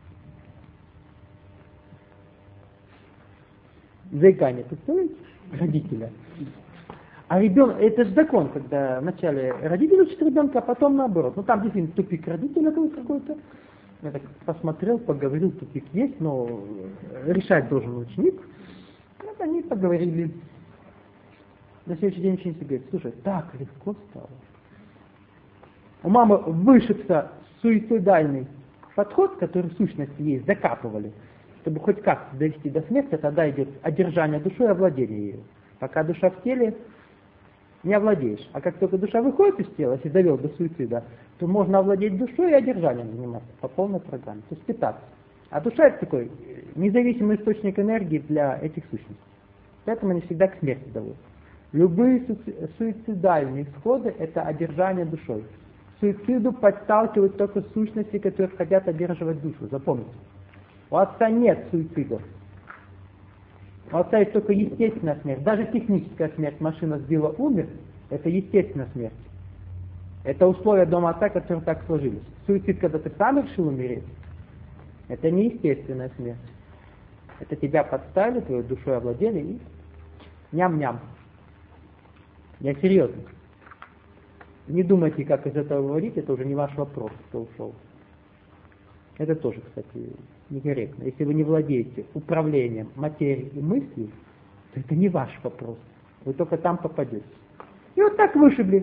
Заикание, представляете? Родителя. А ребенок, это же закон, когда вначале родители учат ребенка, а потом наоборот. Ну там действительно тупик родителя был какой-то. Я так посмотрел, поговорил, тупик есть, но решать должен ученик. Вот они поговорили. На следующий день ученик говорит: слушай, так легко стало. У мамы вышибся суицидальный подход, который в сущности есть, закапывали, чтобы хоть как-то довести до смерти, тогда идет одержание душой и овладение ею. Пока душа в теле, не овладеешь. А как только душа выходит из тела, если довел до суицида, то можно овладеть душой и одержанием заниматься по полной программе, то есть питаться. А душа — это такой независимый источник энергии для этих сущностей. Поэтому они всегда к смерти доводят. Любые суицидальные исходы — это одержание душой. К суициду подталкивают только сущности, которые хотят одерживать душу. Запомните. У отца нет суицидов. У отца есть только естественная смерть. Даже техническая смерть, машина сбила, умер, это естественная смерть. Это условия дома отца, которые так сложились. Суицид, когда ты сам решил умереть, это не естественная смерть. Это тебя подставили, твоей душой овладели и ням-ням. Я серьезно. Не думайте, как из этого выводить, это уже не ваш вопрос, кто ушел. Это тоже, кстати, некорректно. Если вы не владеете управлением материей и мыслью, то это не ваш вопрос. Вы только там попадете. И вот так вышибли.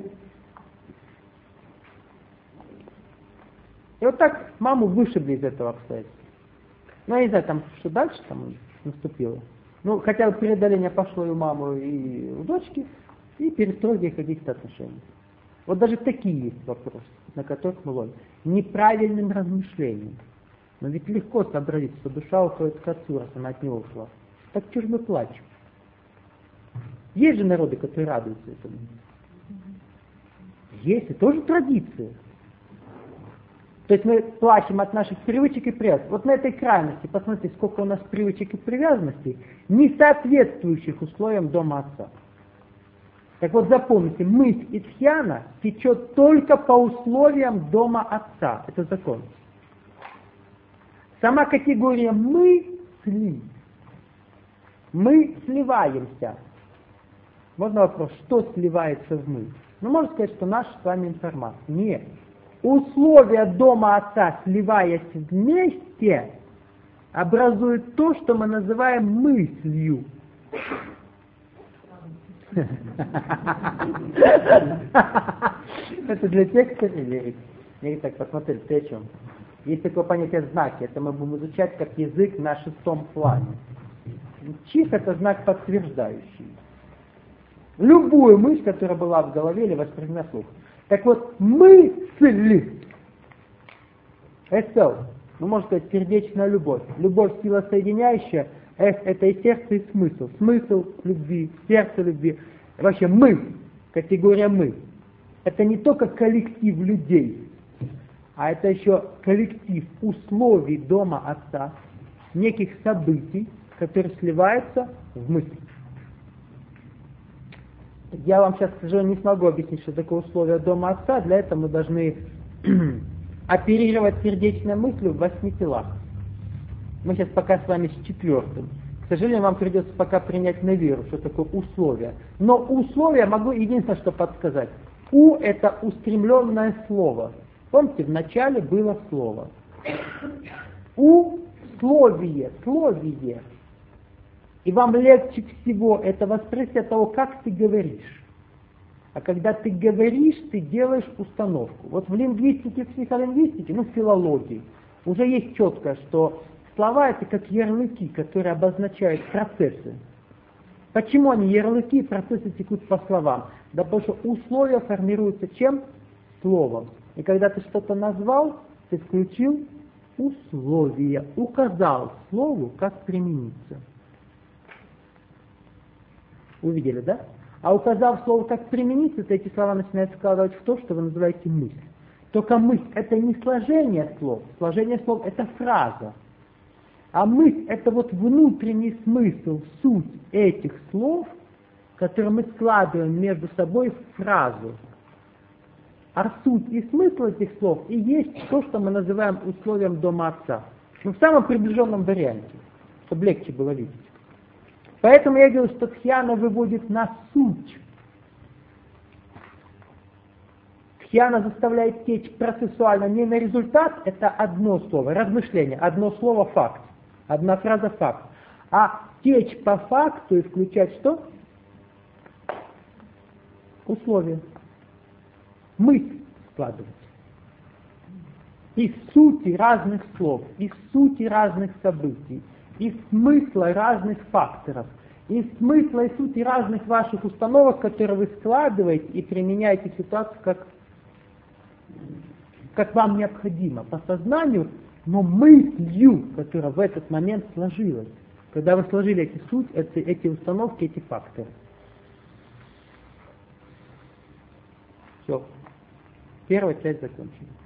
И вот так маму вышибли из этого обстоятельства. Ну, я не знаю, там что дальше там наступило. Ну, хотя бы преодоление пошло и у мамы, и у дочки, и перестройки каких-то отношений. Вот даже такие есть вопросы, на которых мы ловим. Неправильным размышлением. Но ведь легко сообразить, что душа уходит к отцу, раз она от него ушла. Так чего же мы плачем? Есть же народы, которые радуются этому. Есть, и тоже традиция. То есть мы плачем от наших привычек и привязанностей. Вот на этой крайности, посмотрите, сколько у нас привычек и привязанностей, не соответствующих условиям дома отца. Так вот запомните, мысль и тхьяна течет только по условиям дома отца. Это закон. Сама категория мысли. Мы сливаемся. Можно вопрос, что сливается в мысль? Ну, можно сказать, что наша с вами информация. Нет. Условия дома отца, сливаясь вместе, образуют то, что мы называем мыслью. Это для тех, кто не верит. Я так посмотрели, ты о чем? Есть такое понятие знаки. Это мы будем изучать как язык на 6-м плане. Чих — это знак подтверждающий. Любую мысль, которая была в голове или воспринимена слух. Так вот, мысль. Это, ну, можно сказать, сердечная любовь. Любовь — сила соединяющая. Это и сердце, и смысл. Смысл любви, сердце любви. Вообще мы, категория мы. Это не только коллектив людей, а это еще коллектив условий дома отца, неких событий, которые сливаются в мысль. Я вам сейчас, к сожалению, не смогу объяснить, что такое условия дома отца. Для этого мы должны оперировать сердечной мыслью в 8 телах. Мы сейчас пока с вами с 4-м. К сожалению, вам придется пока принять на веру, что такое условие. Но условия могу единственное, что подсказать. У — это устремленное слово. Помните, в начале было слово. Условие. И вам легче всего это восприятие того, как ты говоришь. А когда ты говоришь, ты делаешь установку. Вот в лингвистике, в психолингвистике, в филологии уже есть четко, что слова — это как ярлыки, которые обозначают процессы. Почему они ярлыки, процессы текут по словам? Да потому что условия формируются чем? Словом. И когда ты что-то назвал, ты включил условия, указал слову, как примениться. Увидели, да? А указав слово, как примениться, то эти слова начинают складывать в то, что вы называете мысль. Только мысль — это не сложение слов. Сложение слов — это фраза. А мысль — это вот внутренний смысл, суть этих слов, которые мы складываем между собой в фразу. А суть и смысл этих слов и есть то, что мы называем условием дома отца. Но в самом приближенном варианте, чтобы легче было видеть. Поэтому я говорю, что тхьяна выводит на суть. Хьяна заставляет течь процессуально не на результат, это одно слово, размышление, одно слово факт, одна фраза факт. А течь по факту и включать что? Условия. Мысль складывать. Из сути разных слов, из сути разных событий, из смысла разных факторов, из смысла и сути разных ваших установок, которые вы складываете и применяете в ситуацию, как вам необходимо, по сознанию, но мыслью, которая в этот момент сложилась. Когда вы сложили эти суть, эти установки, эти факторы. Все. Первая часть закончена.